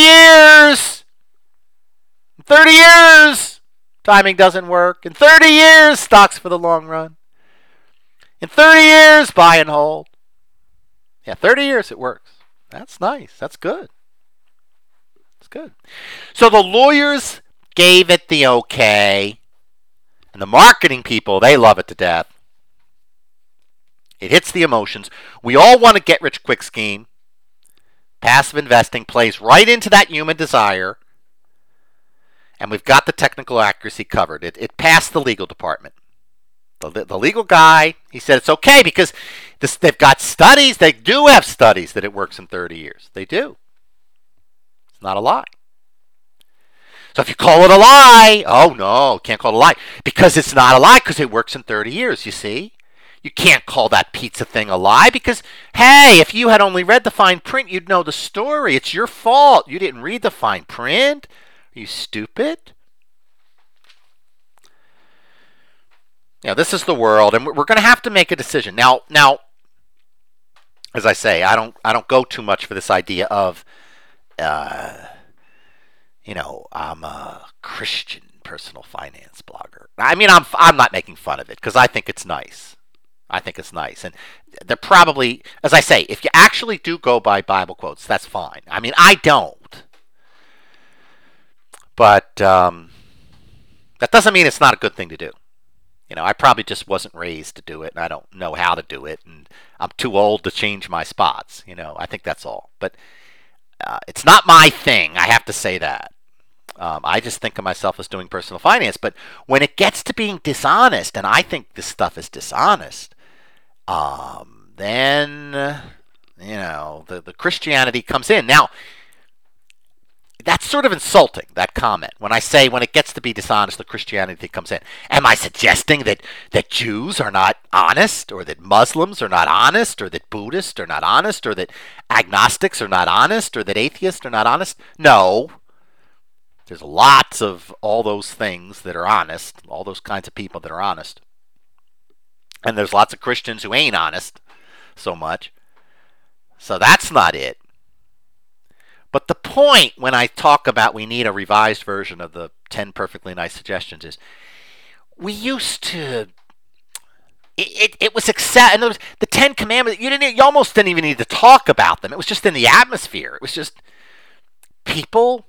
years, timing doesn't work. In 30 years, stocks for the long run. In 30 years, buy and hold. Yeah, 30 years it works. That's nice. That's good. That's good. So the lawyers gave it the okay. And the marketing people, they love it to death. It hits the emotions. We all want a get-rich-quick scheme. Passive investing plays right into that human desire. And we've got the technical accuracy covered. It passed the legal department. The legal guy, he said it's okay because they've got studies. They do have studies that it works in 30 years. They do. It's not a lie. So if you call it a lie, oh no, can't call it a lie. Because it's not a lie because it works in 30 years, you see. You can't call that pizza thing a lie because, hey, if you had only read the fine print, you'd know the story. It's your fault. You didn't read the fine print. Are you stupid? This is the world, and we're going to have to make a decision. Now, as I say, I don't go too much for this idea of, I'm a Christian personal finance blogger. I mean, I'm not making fun of it because I think it's nice. And they're probably, as I say, if you actually do go by Bible quotes, that's fine. I mean, I don't. But that doesn't mean it's not a good thing to do. I probably just wasn't raised to do it, and I don't know how to do it, and I'm too old to change my spots. I think that's all. But it's not my thing. I have to say that. I just think of myself as doing personal finance. But when it gets to being dishonest, and I think this stuff is dishonest, then the Christianity comes in. Now, that's sort of insulting, that comment. When I say when it gets to be dishonest, the Christianity comes in. Am I suggesting that Jews are not honest, or that Muslims are not honest, or that Buddhists are not honest, or that agnostics are not honest, or that atheists are not honest? No. There's lots of all those things that are honest, all those kinds of people that are honest. And there's lots of Christians who ain't honest so much. So that's not it. But the point when I talk about we need a revised version of the 10 perfectly nice suggestions is we used to it was accept. And the Ten Commandments. You almost didn't even need to talk about them. It was just in the atmosphere. It was just people.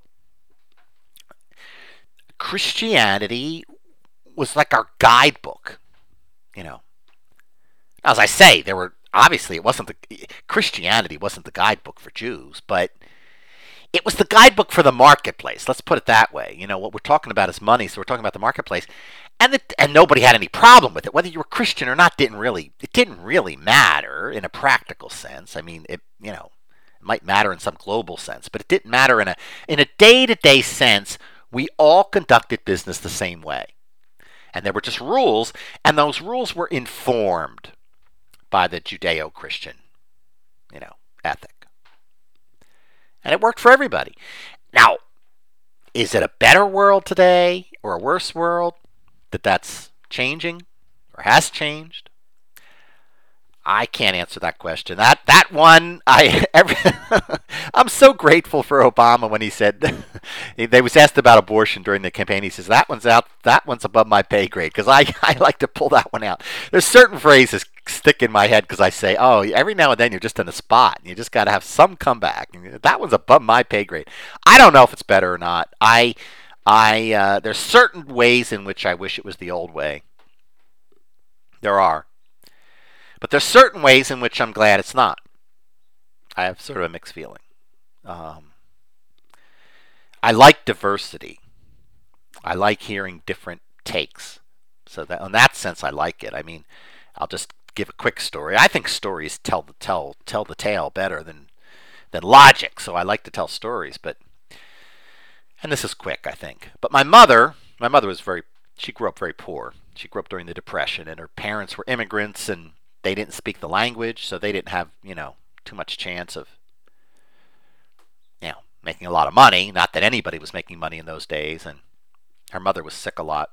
Christianity was like our guidebook. You know, as I say, there were obviously Christianity wasn't the guidebook for Jews, but it was the guidebook for the marketplace. Let's put it that way. What we're talking about is money, so we're talking about the marketplace, and nobody had any problem with it. Whether you were Christian or not didn't really matter in a practical sense. I mean, it might matter in some global sense, but it didn't matter in a day-to-day sense. We all conducted business the same way, and there were just rules, and those rules were informed by the Judeo-Christian, ethic. And it worked for everybody. Now, is it a better world today or a worse world that's changing or has changed? I can't answer that question. That one, I'm so grateful for Obama when he said they was asked about abortion during the campaign. He says that one's above my pay grade, because I like to pull that one out. There's certain phrases stick in my head because I say, oh, every now and then you're just in a spot and you just got to have some comeback. That one's above my pay grade. I don't know if it's better or not. There's certain ways in which I wish it was the old way. There are. But there's certain ways in which I'm glad it's not. I have sort of a mixed feeling. I like diversity. I like hearing different takes. So that in that sense, I like it. I mean, I'll just give a quick story. I think stories tell the tale better than logic. So I like to tell stories. And this is quick, I think. But my mother she grew up very poor. She grew up during the Depression, and her parents were immigrants, and they didn't speak the language, so they didn't have, too much chance of, making a lot of money. Not that anybody was making money in those days, and her mother was sick a lot.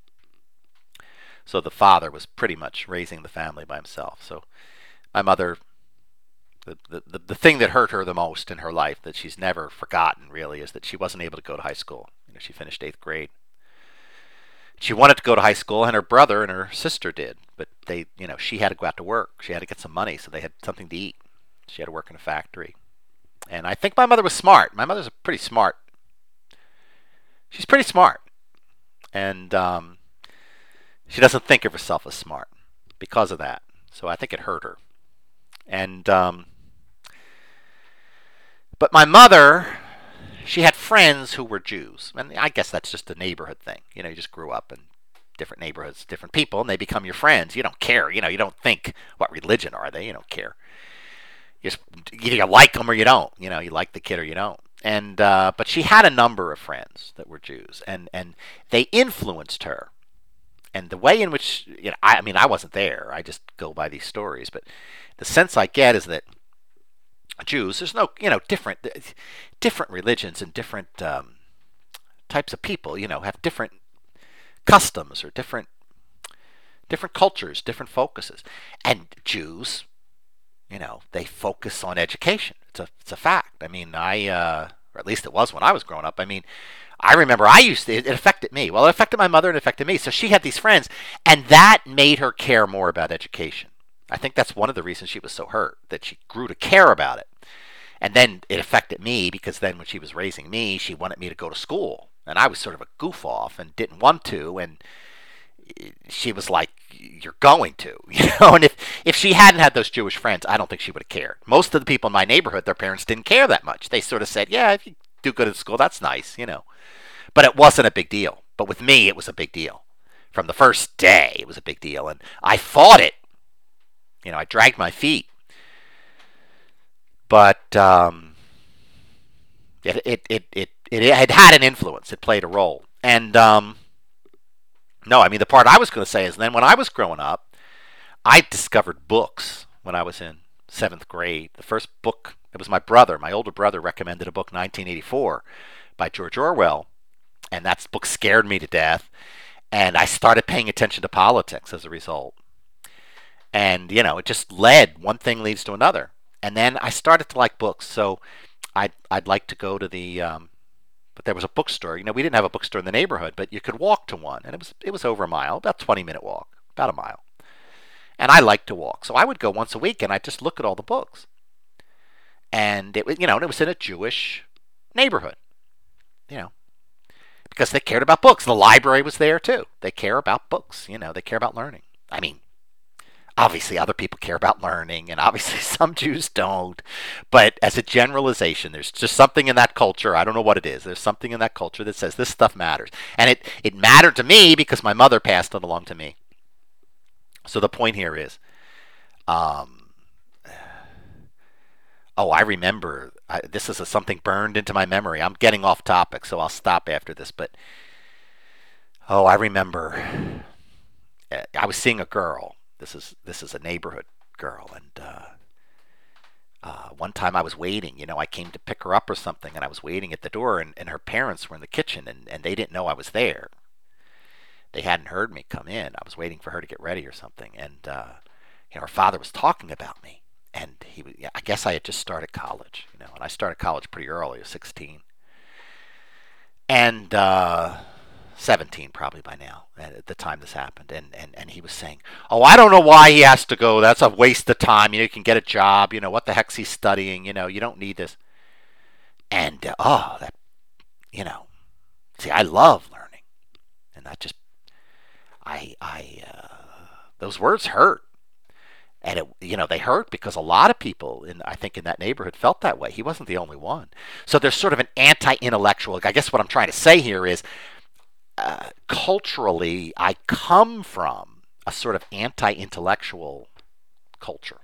So the father was pretty much raising the family by himself. So my mother, the thing that hurt her the most in her life, that she's never forgotten really, is that she wasn't able to go to high school. She finished 8th grade. She wanted to go to high school, and her brother and her sister did, but she had to go out to work. She had to get some money, so they had something to eat. She had to work in a factory. And I think my mother was smart. My mother's pretty smart. She's pretty smart. And she doesn't think of herself as smart because of that. So I think it hurt her. And but my mother, she had friends who were Jews. And I guess that's just a neighborhood thing. You just grew up in different neighborhoods, different people, and they become your friends. You don't care. You don't think, what religion are they? You don't care. Either you like them or you don't. You like the kid or you don't. And but she had a number of friends that were Jews, and they influenced her. And the way in which, I wasn't there. I just go by these stories. But the sense I get is that Jews, there's no, different religions and different types of people, have different customs or different cultures, different focuses. And Jews, they focus on education. It's a fact. I mean, or at least it was when I was growing up. I mean, I remember it affected me. Well, it affected my mother and it affected me. So she had these friends, and that made her care more about education. I think that's one of the reasons she was so hurt, that she grew to care about it. And then it affected me, because then when she was raising me, she wanted me to go to school. And I was sort of a goof off and didn't want to. And she was like, you're going to. And if she hadn't had those Jewish friends, I don't think she would have cared. Most of the people in my neighborhood, their parents didn't care that much. They sort of said, yeah, if you do good at school, that's nice, But it wasn't a big deal. But with me, it was a big deal. From the first day, it was a big deal. And I fought it. I dragged my feet. But it had an influence. It played a role. And the part I was going to say is, then when I was growing up, I discovered books when I was in 7th grade. The first book, it was my older brother recommended a book, 1984, by George Orwell. And that book scared me to death. And I started paying attention to politics as a result. And, it just one thing leads to another. And then I started to like books. So I'd like to go to but there was a bookstore. We didn't have a bookstore in the neighborhood, but you could walk to one. And it was over a mile, about 20-minute walk, about a mile. And I like to walk. So I would go once a week and I'd just look at all the books. And it was, and it was in a Jewish neighborhood, you know, because they cared about books. The library was there too. They care about books, they care about learning. I mean, obviously other people care about learning, and obviously some Jews don't. But as a generalization, there's just something in that culture. I don't know what it is. There's something in that culture that says this stuff matters. And it mattered to me because my mother passed it along to me. So the point here is, I remember, this is something burned into my memory. I'm getting off topic, so I'll stop after this. But, I remember I was seeing a girl. This is a neighborhood girl, and one time I was waiting. I came to pick her up or something, and I was waiting at the door, and her parents were in the kitchen, and they didn't know I was there. They hadn't heard me come in. I was waiting for her to get ready or something, and her father was talking about me, and I guess I had just started college, and I started college pretty early, I was 16, and 17 probably by now at the time this happened, and he was saying, I don't know why he has to go. That's a waste of time. You can get a job. What the heck's he studying? You don't need this. And that, see, I love learning, and that just those words hurt. And they hurt because a lot of people I think in that neighborhood felt that way. He wasn't the only one. So there's sort of an anti-intellectual. I guess what I'm trying to say here is, culturally, I come from a sort of anti-intellectual culture,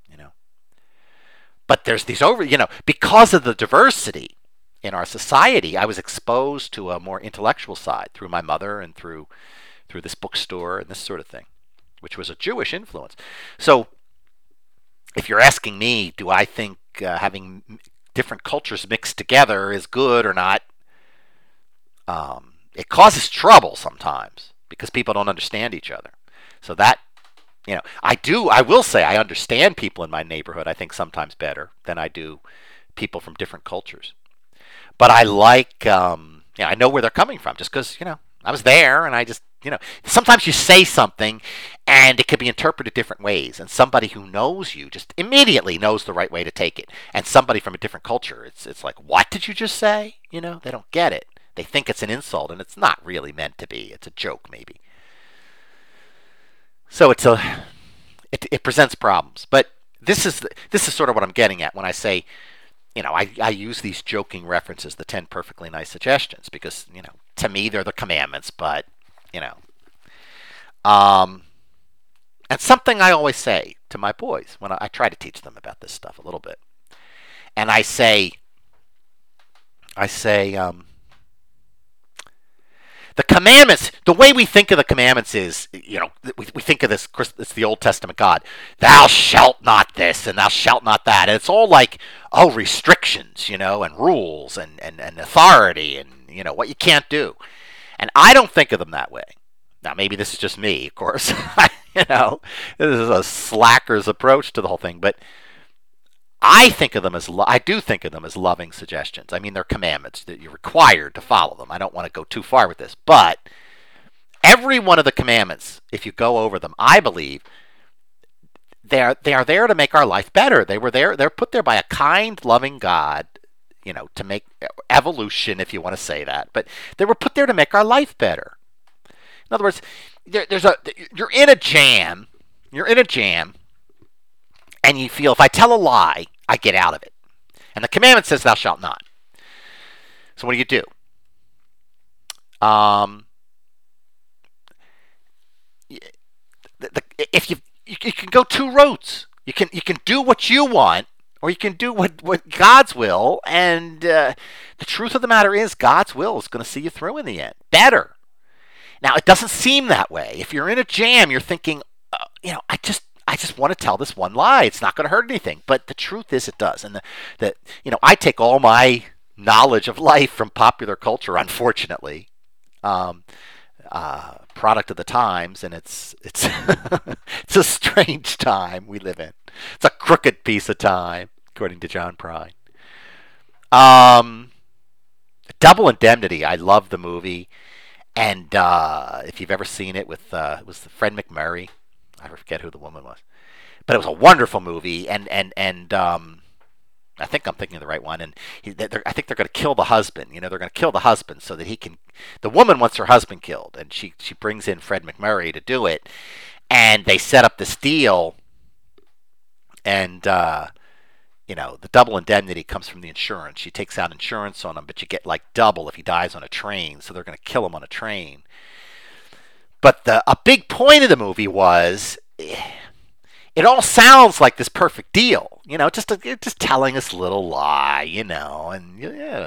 But there's these because of the diversity in our society, I was exposed to a more intellectual side through my mother and through this bookstore and this sort of thing, which was a Jewish influence. So if you're asking me, do I think having different cultures mixed together is good or not? It causes trouble sometimes because people don't understand each other. So that, I will say I understand people in my neighborhood, I think sometimes better than I do people from different cultures. But I like, I know where they're coming from just because, I was there and I just, sometimes you say something and it could be interpreted different ways. And somebody who knows you just immediately knows the right way to take it. And somebody from a different culture, it's like, what did you just say? They don't get it. They think it's an insult, and it's not really meant to be. It's a joke, maybe. So it presents problems. But this is sort of what I'm getting at when I say, I use these joking references, the 10 perfectly nice suggestions, because to me they're the commandments. But and something I always say to my boys when I try to teach them about this stuff a little bit, and I say. The commandments, the way we think of the commandments is, we think of this, it's the Old Testament God. Thou shalt not this and thou shalt not that. And it's all like, restrictions, and rules and authority and, what you can't do. And I don't think of them that way. Now, maybe this is just me, of course. This is a slacker's approach to the whole thing. But I do think of them as loving suggestions. I mean, they're commandments that you're required to follow them. I don't want to go too far with this, but every one of the commandments, if you go over them, I believe they are there to make our life better. They're put there by a kind, loving God, to make evolution, if you want to say that. But they were put there to make our life better. In other words, you're in a jam. And you feel, if I tell a lie, I get out of it. And the commandment says, thou shalt not. So what do? If you can go two routes. You can do what you want, or you can do what God's will. And the truth of the matter is, God's will is going to see you through in the end. Better. Now, it doesn't seem that way. If you're in a jam, you're thinking, I just want to tell this one lie. It's not going to hurt anything. But the truth is it does. And I take all my knowledge of life from popular culture, unfortunately. Product of the times, and it's it's a strange time we live in. It's a crooked piece of time, according to John Prine. Double Indemnity. I love the movie. And if you've ever seen it, it was Fred MacMurray. I forget who the woman was, but it was a wonderful movie, and I think I'm thinking of the right one. And I think they're going to kill the husband. They're going to kill the husband so that he can. The woman wants her husband killed, and she brings in Fred MacMurray to do it, and they set up this deal, and the double indemnity comes from the insurance. She takes out insurance on him, but you get like double if he dies on a train. So they're going to kill him on a train. But a big point of the movie was, it all sounds like this perfect deal, just telling us a little lie, and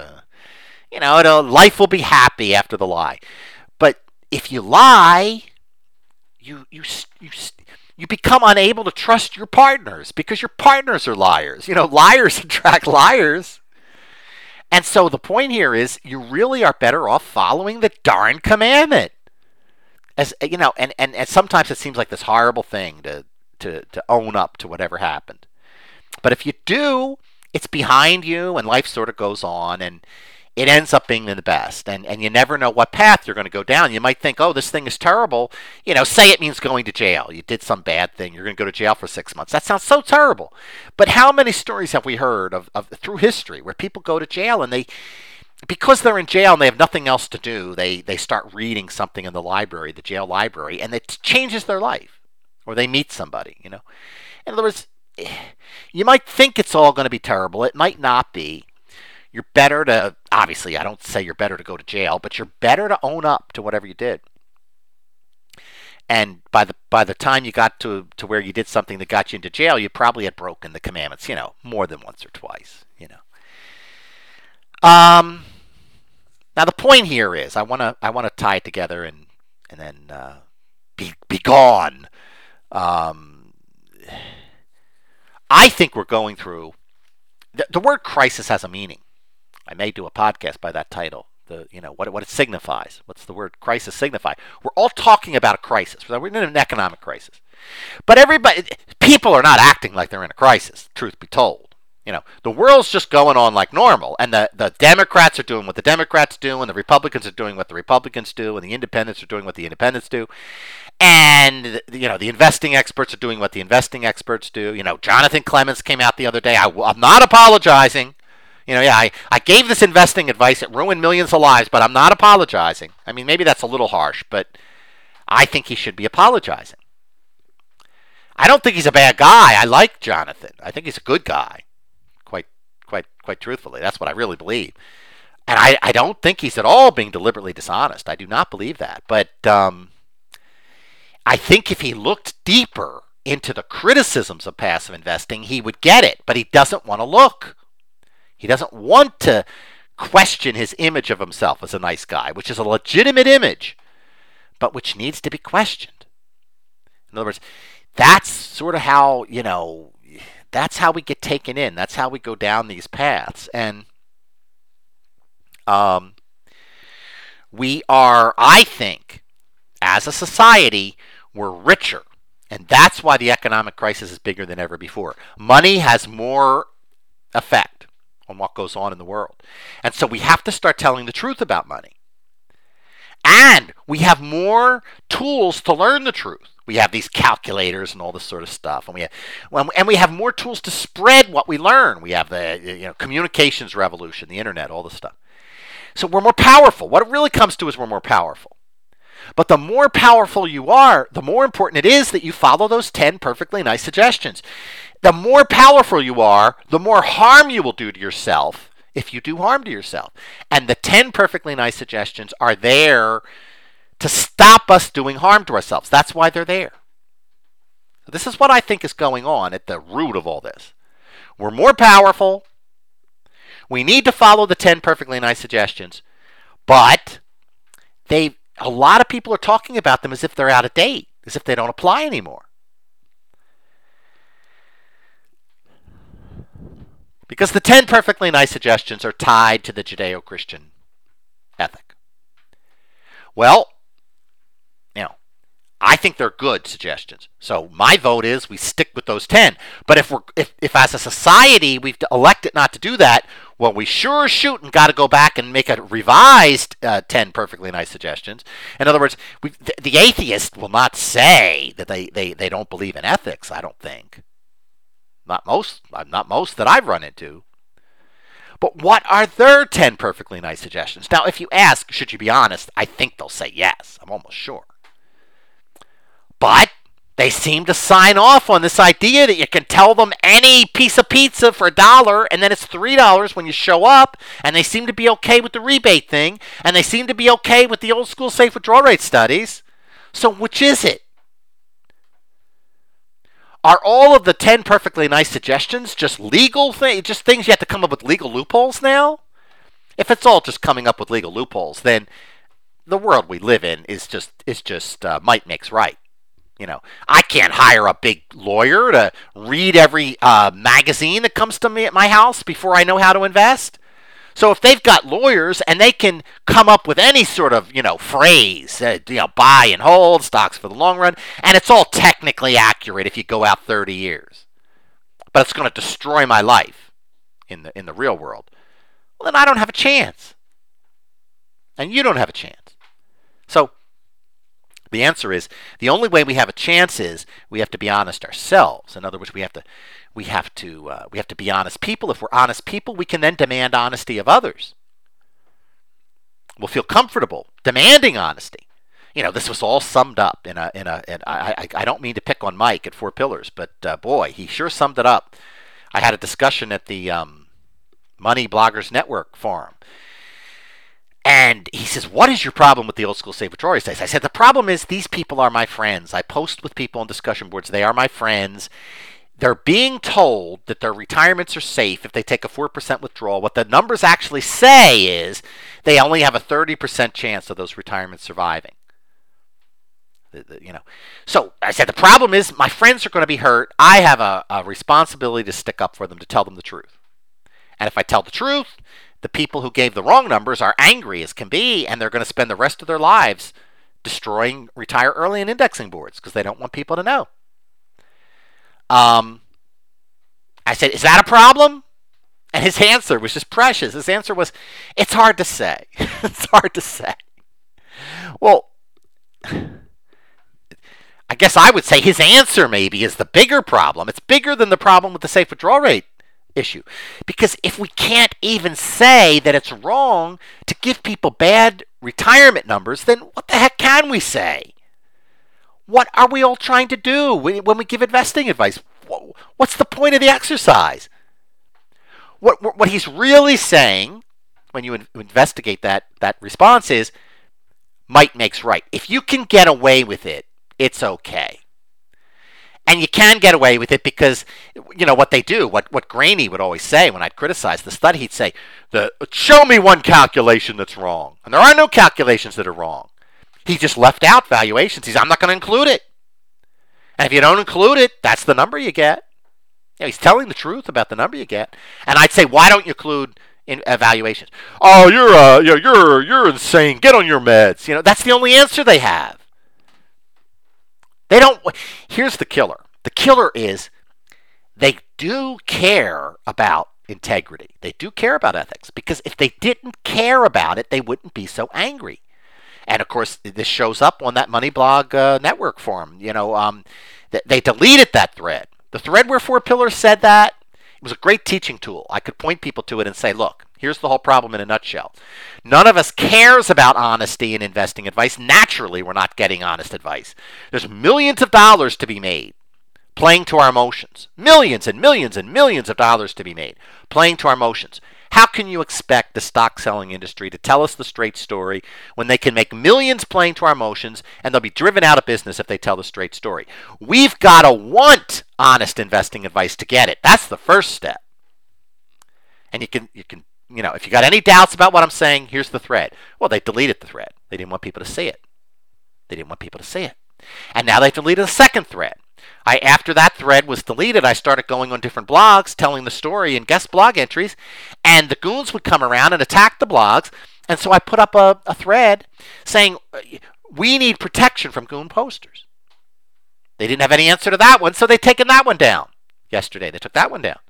life will be happy after the lie. But if you lie, you become unable to trust your partners because your partners are liars. Liars attract liars. And so the point here is, you really are better off following the darn commandment. As and sometimes it seems like this horrible thing to own up to whatever happened. But if you do, it's behind you and life sort of goes on, and it ends up being the best. And you never know what path you're going to go down. You might think, oh, this thing is terrible. Say it means going to jail. You did some bad thing. You're going to go to jail for 6 months. That sounds so terrible. But how many stories have we heard of through history where people go to jail and because they're in jail and they have nothing else to do, they start reading something in the library, the jail library, and it changes their life. Or they meet somebody, In other words, you might think it's all going to be terrible. It might not be. You're better to, obviously, I don't say you're better to go to jail, but you're better to own up to whatever you did. And by the time you got to where you did something that got you into jail, you probably had broken the commandments, more than once or twice, Now the point here is, I want to tie it together and then be gone. I think we're going through. The word crisis has a meaning. I may do a podcast by that title. What it signifies. What's the word crisis signify? We're all talking about a crisis. We're in an economic crisis, but people are not acting like they're in a crisis. Truth be told. The world's just going on like normal, and the Democrats are doing what the Democrats do, and the Republicans are doing what the Republicans do, and the independents are doing what the independents do, and the investing experts are doing what the investing experts do. Jonathan Clements came out the other day. I'm not apologizing. I gave this investing advice. It ruined millions of lives, but I'm not apologizing. I mean, maybe that's a little harsh, but I think he should be apologizing. I don't think he's a bad guy. I like Jonathan. I think he's a good guy. Quite truthfully, that's what I really believe. And I don't think he's at all being deliberately dishonest. I do not believe that. But I think if he looked deeper into the criticisms of passive investing, he would get it. But he doesn't want to look. He doesn't want to question his image of himself as a nice guy, which is a legitimate image, but which needs to be questioned. In other words, that's sort of how, that's how we get taken in. That's how we go down these paths. And we are, I think, as a society, we're richer. And that's why the economic crisis is bigger than ever before. Money has more effect on what goes on in the world. And so we have to start telling the truth about money. And we have more tools to learn the truth. We have these calculators and all this sort of stuff, and we have more tools to spread what we learn. We have the communications revolution, the internet, all this stuff. So we're more powerful. What it really comes to is we're more powerful. But the more powerful you are, the more important it is that you follow those 10 perfectly nice suggestions. The more powerful you are, the more harm you will do to yourself if you do harm to yourself. And the 10 perfectly nice suggestions are there to stop us doing harm to ourselves. That's why they're there. This is what I think is going on at the root of all this. We're more powerful. We need to follow the 10 perfectly nice suggestions. But a lot of people are talking about them as if they're out of date, as if they don't apply anymore. Because the 10 perfectly nice suggestions are tied to the Judeo-Christian ethic. Well, think they're good suggestions. So my vote is we stick with those 10. But if as a society we've elected not to do that, well, we sure as shooting got to go back and make a revised 10 perfectly nice suggestions. In other words, the atheist will not say that they don't believe in ethics, I don't think. Not most that I've run into. But what are their 10 perfectly nice suggestions? Now, if you ask, should you be honest, I think they'll say yes. I'm almost sure. But they seem to sign off on this idea that you can tell them any piece of pizza for $1 and then it's $3 when you show up, and they seem to be okay with the rebate thing, and they seem to be okay with the old school safe withdrawal rate studies. So which is it? Are all of the 10 perfectly nice suggestions just legal things, just things you have to come up with legal loopholes now? If it's all just coming up with legal loopholes, then the world we live in is just might makes right. You know, I can't hire a big lawyer to read every magazine that comes to me at my house before I know how to invest. So if they've got lawyers and they can come up with any sort of, phrase, buy and hold, stocks for the long run, and it's all technically accurate if you go out 30 years, but it's going to destroy my life in the real world, well, then I don't have a chance. And you don't have a chance. So the answer is, the only way we have a chance is we have to be honest ourselves. In other words, we have to be honest people. If we're honest people, we can then demand honesty of others. We'll feel comfortable demanding honesty. This was all summed up in I don't mean to pick on Mike at Four Pillars, but boy, he sure summed it up. I had a discussion at the Money Bloggers Network forum. And he says, what is your problem with the old school safe withdrawal studies? I said, the problem is these people are my friends. I post with people on discussion boards. They are my friends. They're being told that their retirements are safe if they take a 4% withdrawal. What the numbers actually say is they only have a 30% chance of those retirements surviving. So I said, the problem is my friends are going to be hurt. I have a responsibility to stick up for them, to tell them the truth. And if I tell the truth, the people who gave the wrong numbers are angry as can be, and they're going to spend the rest of their lives destroying retire early and indexing boards because they don't want people to know. I said, is that a problem? And his answer was just precious. His answer was, it's hard to say. It's hard to say. Well, I guess I would say his answer maybe is the bigger problem. It's bigger than the problem with the safe withdrawal rate issue. Because if we can't even say that it's wrong to give people bad retirement numbers, then what the heck can we say? What are we all trying to do when we give investing advice? What's the point of the exercise? What he's really saying, when you investigate that response, is might makes right. If you can get away with it, it's okay. And you can get away with it because, what they do, what Graney would always say when I'd criticize the study, he'd say, show me one calculation that's wrong. And there are no calculations that are wrong. He just left out valuations. He said, I'm not going to include it. And if you don't include it, that's the number you get. He's telling the truth about the number you get. And I'd say, why don't you include evaluations? Oh, you're insane. Get on your meds. That's the only answer they have. They don't. Here's the killer. The killer is they do care about integrity. They do care about ethics, because if they didn't care about it, they wouldn't be so angry. And of course, this shows up on that Money Blog Network forum. They deleted that thread. The thread where Four Pillars said that, it was a great teaching tool. I could point people to it and say, look, here's the whole problem in a nutshell. None of us cares about honesty in investing advice. Naturally, we're not getting honest advice. There's millions of dollars to be made playing to our emotions. Millions and millions and millions of dollars to be made playing to our emotions. How can you expect the stock selling industry to tell us the straight story when they can make millions playing to our emotions, and they'll be driven out of business if they tell the straight story? We've got to want honest investing advice to get it. That's the first step. And you can, if you got any doubts about what I'm saying, here's the thread. Well, they deleted the thread. They didn't want people to see it. And now they've deleted a second thread. After that thread was deleted, I started going on different blogs, telling the story in guest blog entries, and the goons would come around and attack the blogs. And so I put up a thread saying, we need protection from goon posters. They didn't have any answer to that one, so they've taken that one down. Yesterday, they took that one down.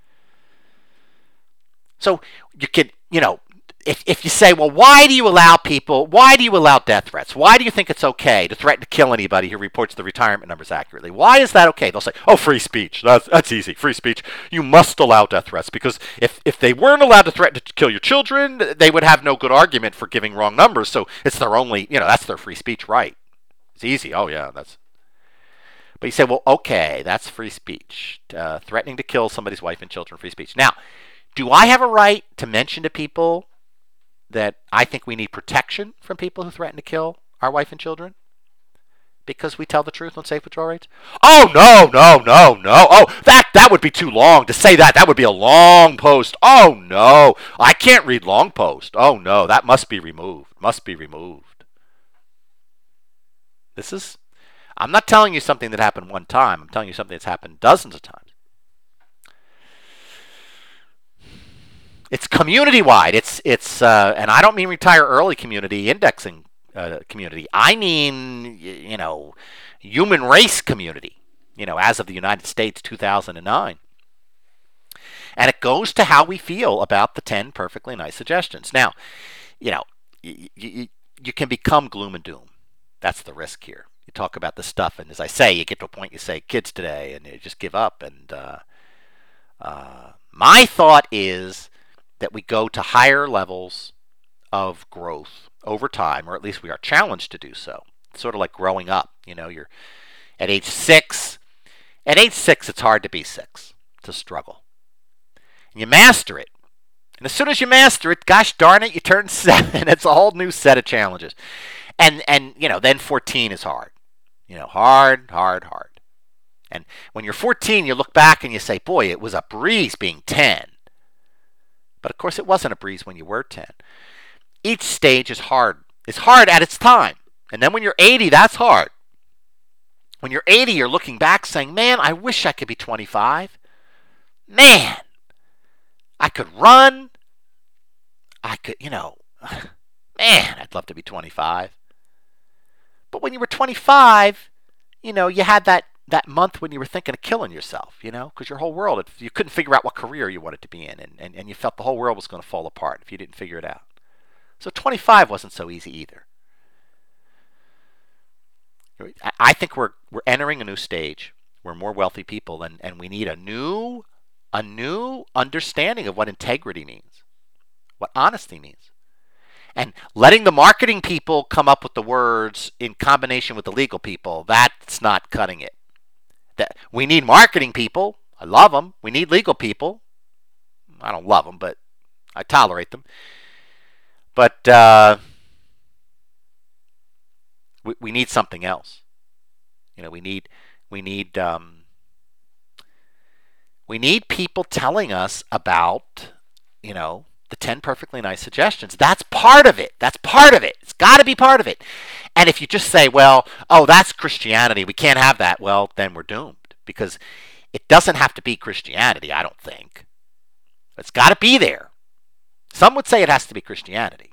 So you could, if you say, well, why do you allow death threats? Why do you think it's okay to threaten to kill anybody who reports the retirement numbers accurately? Why is that okay? They'll say, oh, free speech. That's easy. Free speech. You must allow death threats because if they weren't allowed to threaten to kill your children, they would have no good argument for giving wrong numbers. So it's their only, that's their free speech right. It's easy. Oh, yeah, that's. But you say, well, okay, that's free speech. Threatening to kill somebody's wife and children, free speech. Now, do I have a right to mention to people that I think we need protection from people who threaten to kill our wife and children because we tell the truth on safe withdrawal rates? Oh, no. Oh, that would be too long to say that. That would be a long post. Oh, no. I can't read long post. Oh, no. That must be removed. I'm not telling you something that happened one time. I'm telling you something that's happened dozens of times. It's community-wide. It's and I don't mean retire early community, indexing community. I mean, human race community, as of the United States, 2009. And it goes to how we feel about the 10 perfectly nice suggestions. Now, you can become gloom and doom. That's the risk here. You talk about this stuff, and as I say, you get to a point you say kids today, and you just give up. And my thought is that we go to higher levels of growth over time, or at least we are challenged to do so. It's sort of like growing up. You're at age 6. At age 6, it's hard to be 6. It's a struggle. And you master it. And as soon as you master it, gosh darn it, you turn 7. It's a whole new set of challenges. And then 14 is hard. Hard. And when you're 14, you look back and you say, boy, it was a breeze being 10. But of course, it wasn't a breeze when you were 10. Each stage is hard. It's hard at its time. And then when you're 80, that's hard. When you're 80, you're looking back saying, man, I wish I could be 25. Man, I could run. I could, man, I'd love to be 25. But when you were 25, you had that month when you were thinking of killing yourself, because your whole world, you couldn't figure out what career you wanted to be in, and you felt the whole world was going to fall apart if you didn't figure it out. So 25 wasn't so easy either. I think we're entering a new stage. We're more wealthy people, and we need a new understanding of what integrity means, what honesty means. And letting the marketing people come up with the words in combination with the legal people, that's not cutting it. We need marketing people. I love them. We need legal people. I don't love them, but I tolerate them. But we need something else. We need people telling us about, the 10 perfectly nice suggestions. That's part of it. It's got to be part of it. And if you just say, well, oh, that's Christianity, we can't have that, well, then we're doomed. Because it doesn't have to be Christianity, I don't think. It's got to be there. Some would say it has to be Christianity.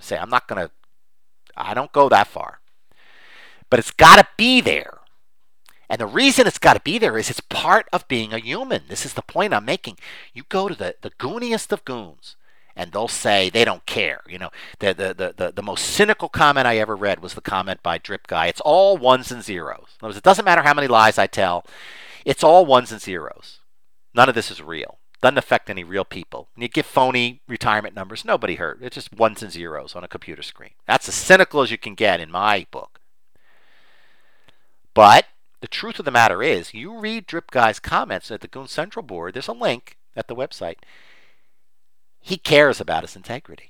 I don't go that far. But it's got to be there. And the reason it's got to be there is it's part of being a human. This is the point I'm making. You go to the gooniest of goons, and they'll say they don't care. The most cynical comment I ever read was the comment by Drip Guy. It's all ones and zeros. In other words, it doesn't matter how many lies I tell. It's all ones and zeros. None of this is real. Doesn't affect any real people. When you give phony retirement numbers, nobody hurt. It's just ones and zeros on a computer screen. That's as cynical as you can get in my book. But the truth of the matter is, you read Drip Guy's comments at the Goon Central Board, there's a link at the website. He cares about his integrity.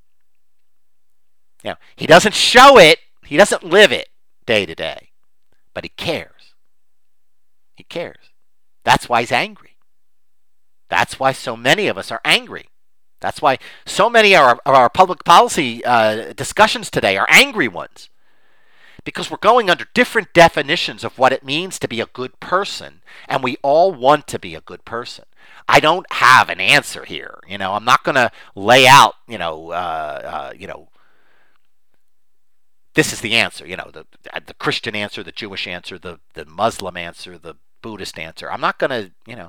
He doesn't show it, he doesn't live it day to day, but he cares. He cares. That's why he's angry. That's why so many of us are angry. That's why so many of our public policy discussions today are angry ones. Because we're going under different definitions of what it means to be a good person, and we all want to be a good person. I don't have an answer here. I'm not going to lay out, this is the answer, the Christian answer, the Jewish answer, the Muslim answer, the Buddhist answer. I'm not going to,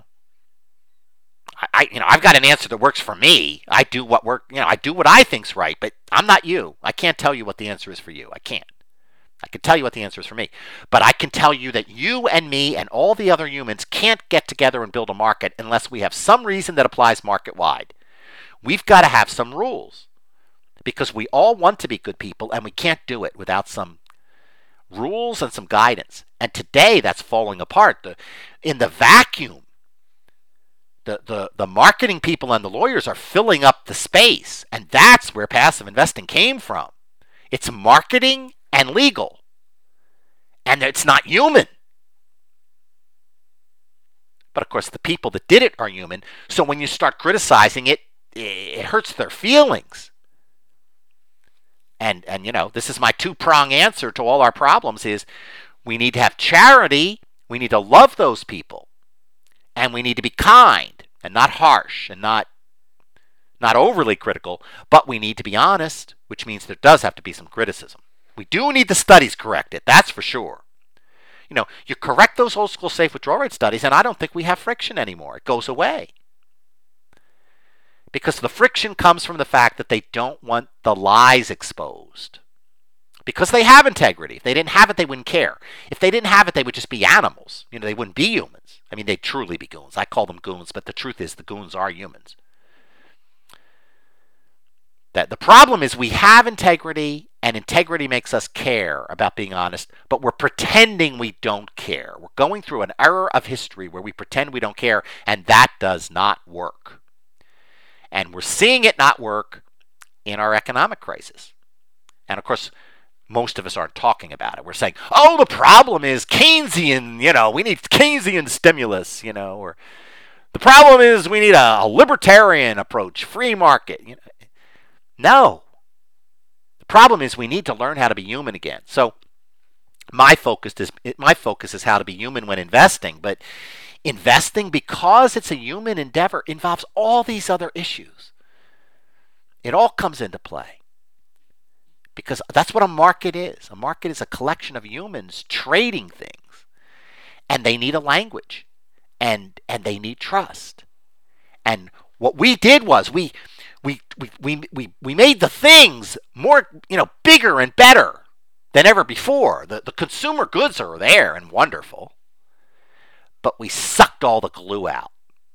I've got an answer that works for me. I do I do what I think's right, but I'm not you. I can't tell you what the answer is for you. I can't. I can tell you what the answer is for me, but I can tell you that you and me and all the other humans can't get together and build a market unless we have some reason that applies market-wide. We've got to have some rules because we all want to be good people, and we can't do it without some rules and some guidance. And today, that's falling apart. In the vacuum, the marketing people and the lawyers are filling up the space, and that's where passive investing came from. It's marketing and legal, and it's not human. But of course, the people that did it are human, so when you start criticizing it, it hurts their feelings. And this is my two-prong answer to all our problems is we need to have charity, we need to love those people, and we need to be kind and not harsh and not overly critical, but we need to be honest, which means there does have to be some criticism. We do need the studies corrected, that's for sure. You correct those old school safe withdrawal rate studies, and I don't think we have friction anymore. It goes away. Because the friction comes from the fact that they don't want the lies exposed. Because they have integrity. If they didn't have it, they wouldn't care. If they didn't have it, they would just be animals. They wouldn't be humans. I mean, they'd truly be goons. I call them goons, but the truth is the goons are humans. That the problem is we have integrity, and integrity makes us care about being honest, but we're pretending we don't care. We're going through an era of history where we pretend we don't care, and that does not work. And we're seeing it not work in our economic crisis. And of course, most of us aren't talking about it. We're saying, oh, the problem is Keynesian, we need Keynesian stimulus, or the problem is we need a libertarian approach, free market. No. The problem is we need to learn how to be human again. So my focus is how to be human when investing, but investing, because it's a human endeavor, involves all these other issues. It all comes into play. Because that's what a market is. A market is a collection of humans trading things. And they need a language. And they need trust. And what we did was we made the things more, bigger and better than ever before. The consumer goods are there and wonderful. But we sucked all the glue out.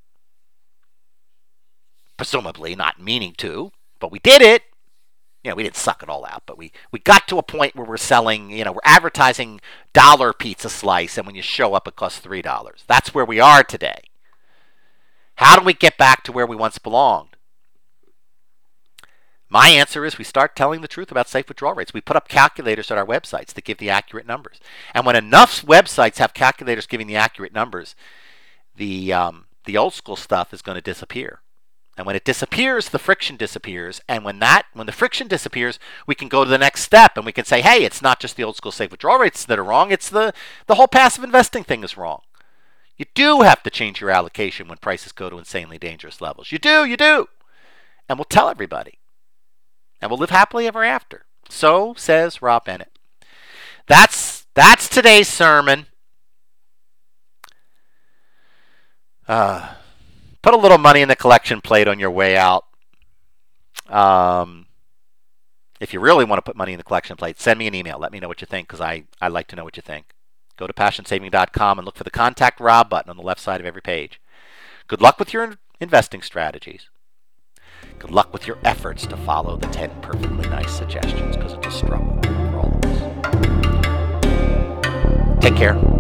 Presumably not meaning to, but we did it. We didn't suck it all out, but we got to a point where we're selling, we're advertising dollar pizza slice, and when you show up, it costs $3. That's where we are today. How do we get back to where we once belonged? My answer is we start telling the truth about safe withdrawal rates. We put up calculators at our websites that give the accurate numbers. And when enough websites have calculators giving the accurate numbers, the old school stuff is going to disappear. And when it disappears, the friction disappears. And when the friction disappears, we can go to the next step and we can say, hey, it's not just the old school safe withdrawal rates that are wrong. It's the whole passive investing thing is wrong. You do have to change your allocation when prices go to insanely dangerous levels. You do. And we'll tell everybody. And we'll live happily ever after. So says Rob Bennett. That's today's sermon. Put a little money in the collection plate on your way out. If you really want to put money in the collection plate, send me an email. Let me know what you think, because I like to know what you think. Go to passionsaving.com and look for the Contact Rob button on the left side of every page. Good luck with your investing strategies. Good luck with your efforts to follow the 10 perfectly nice suggestions, because it's a struggle for all of us. Take care.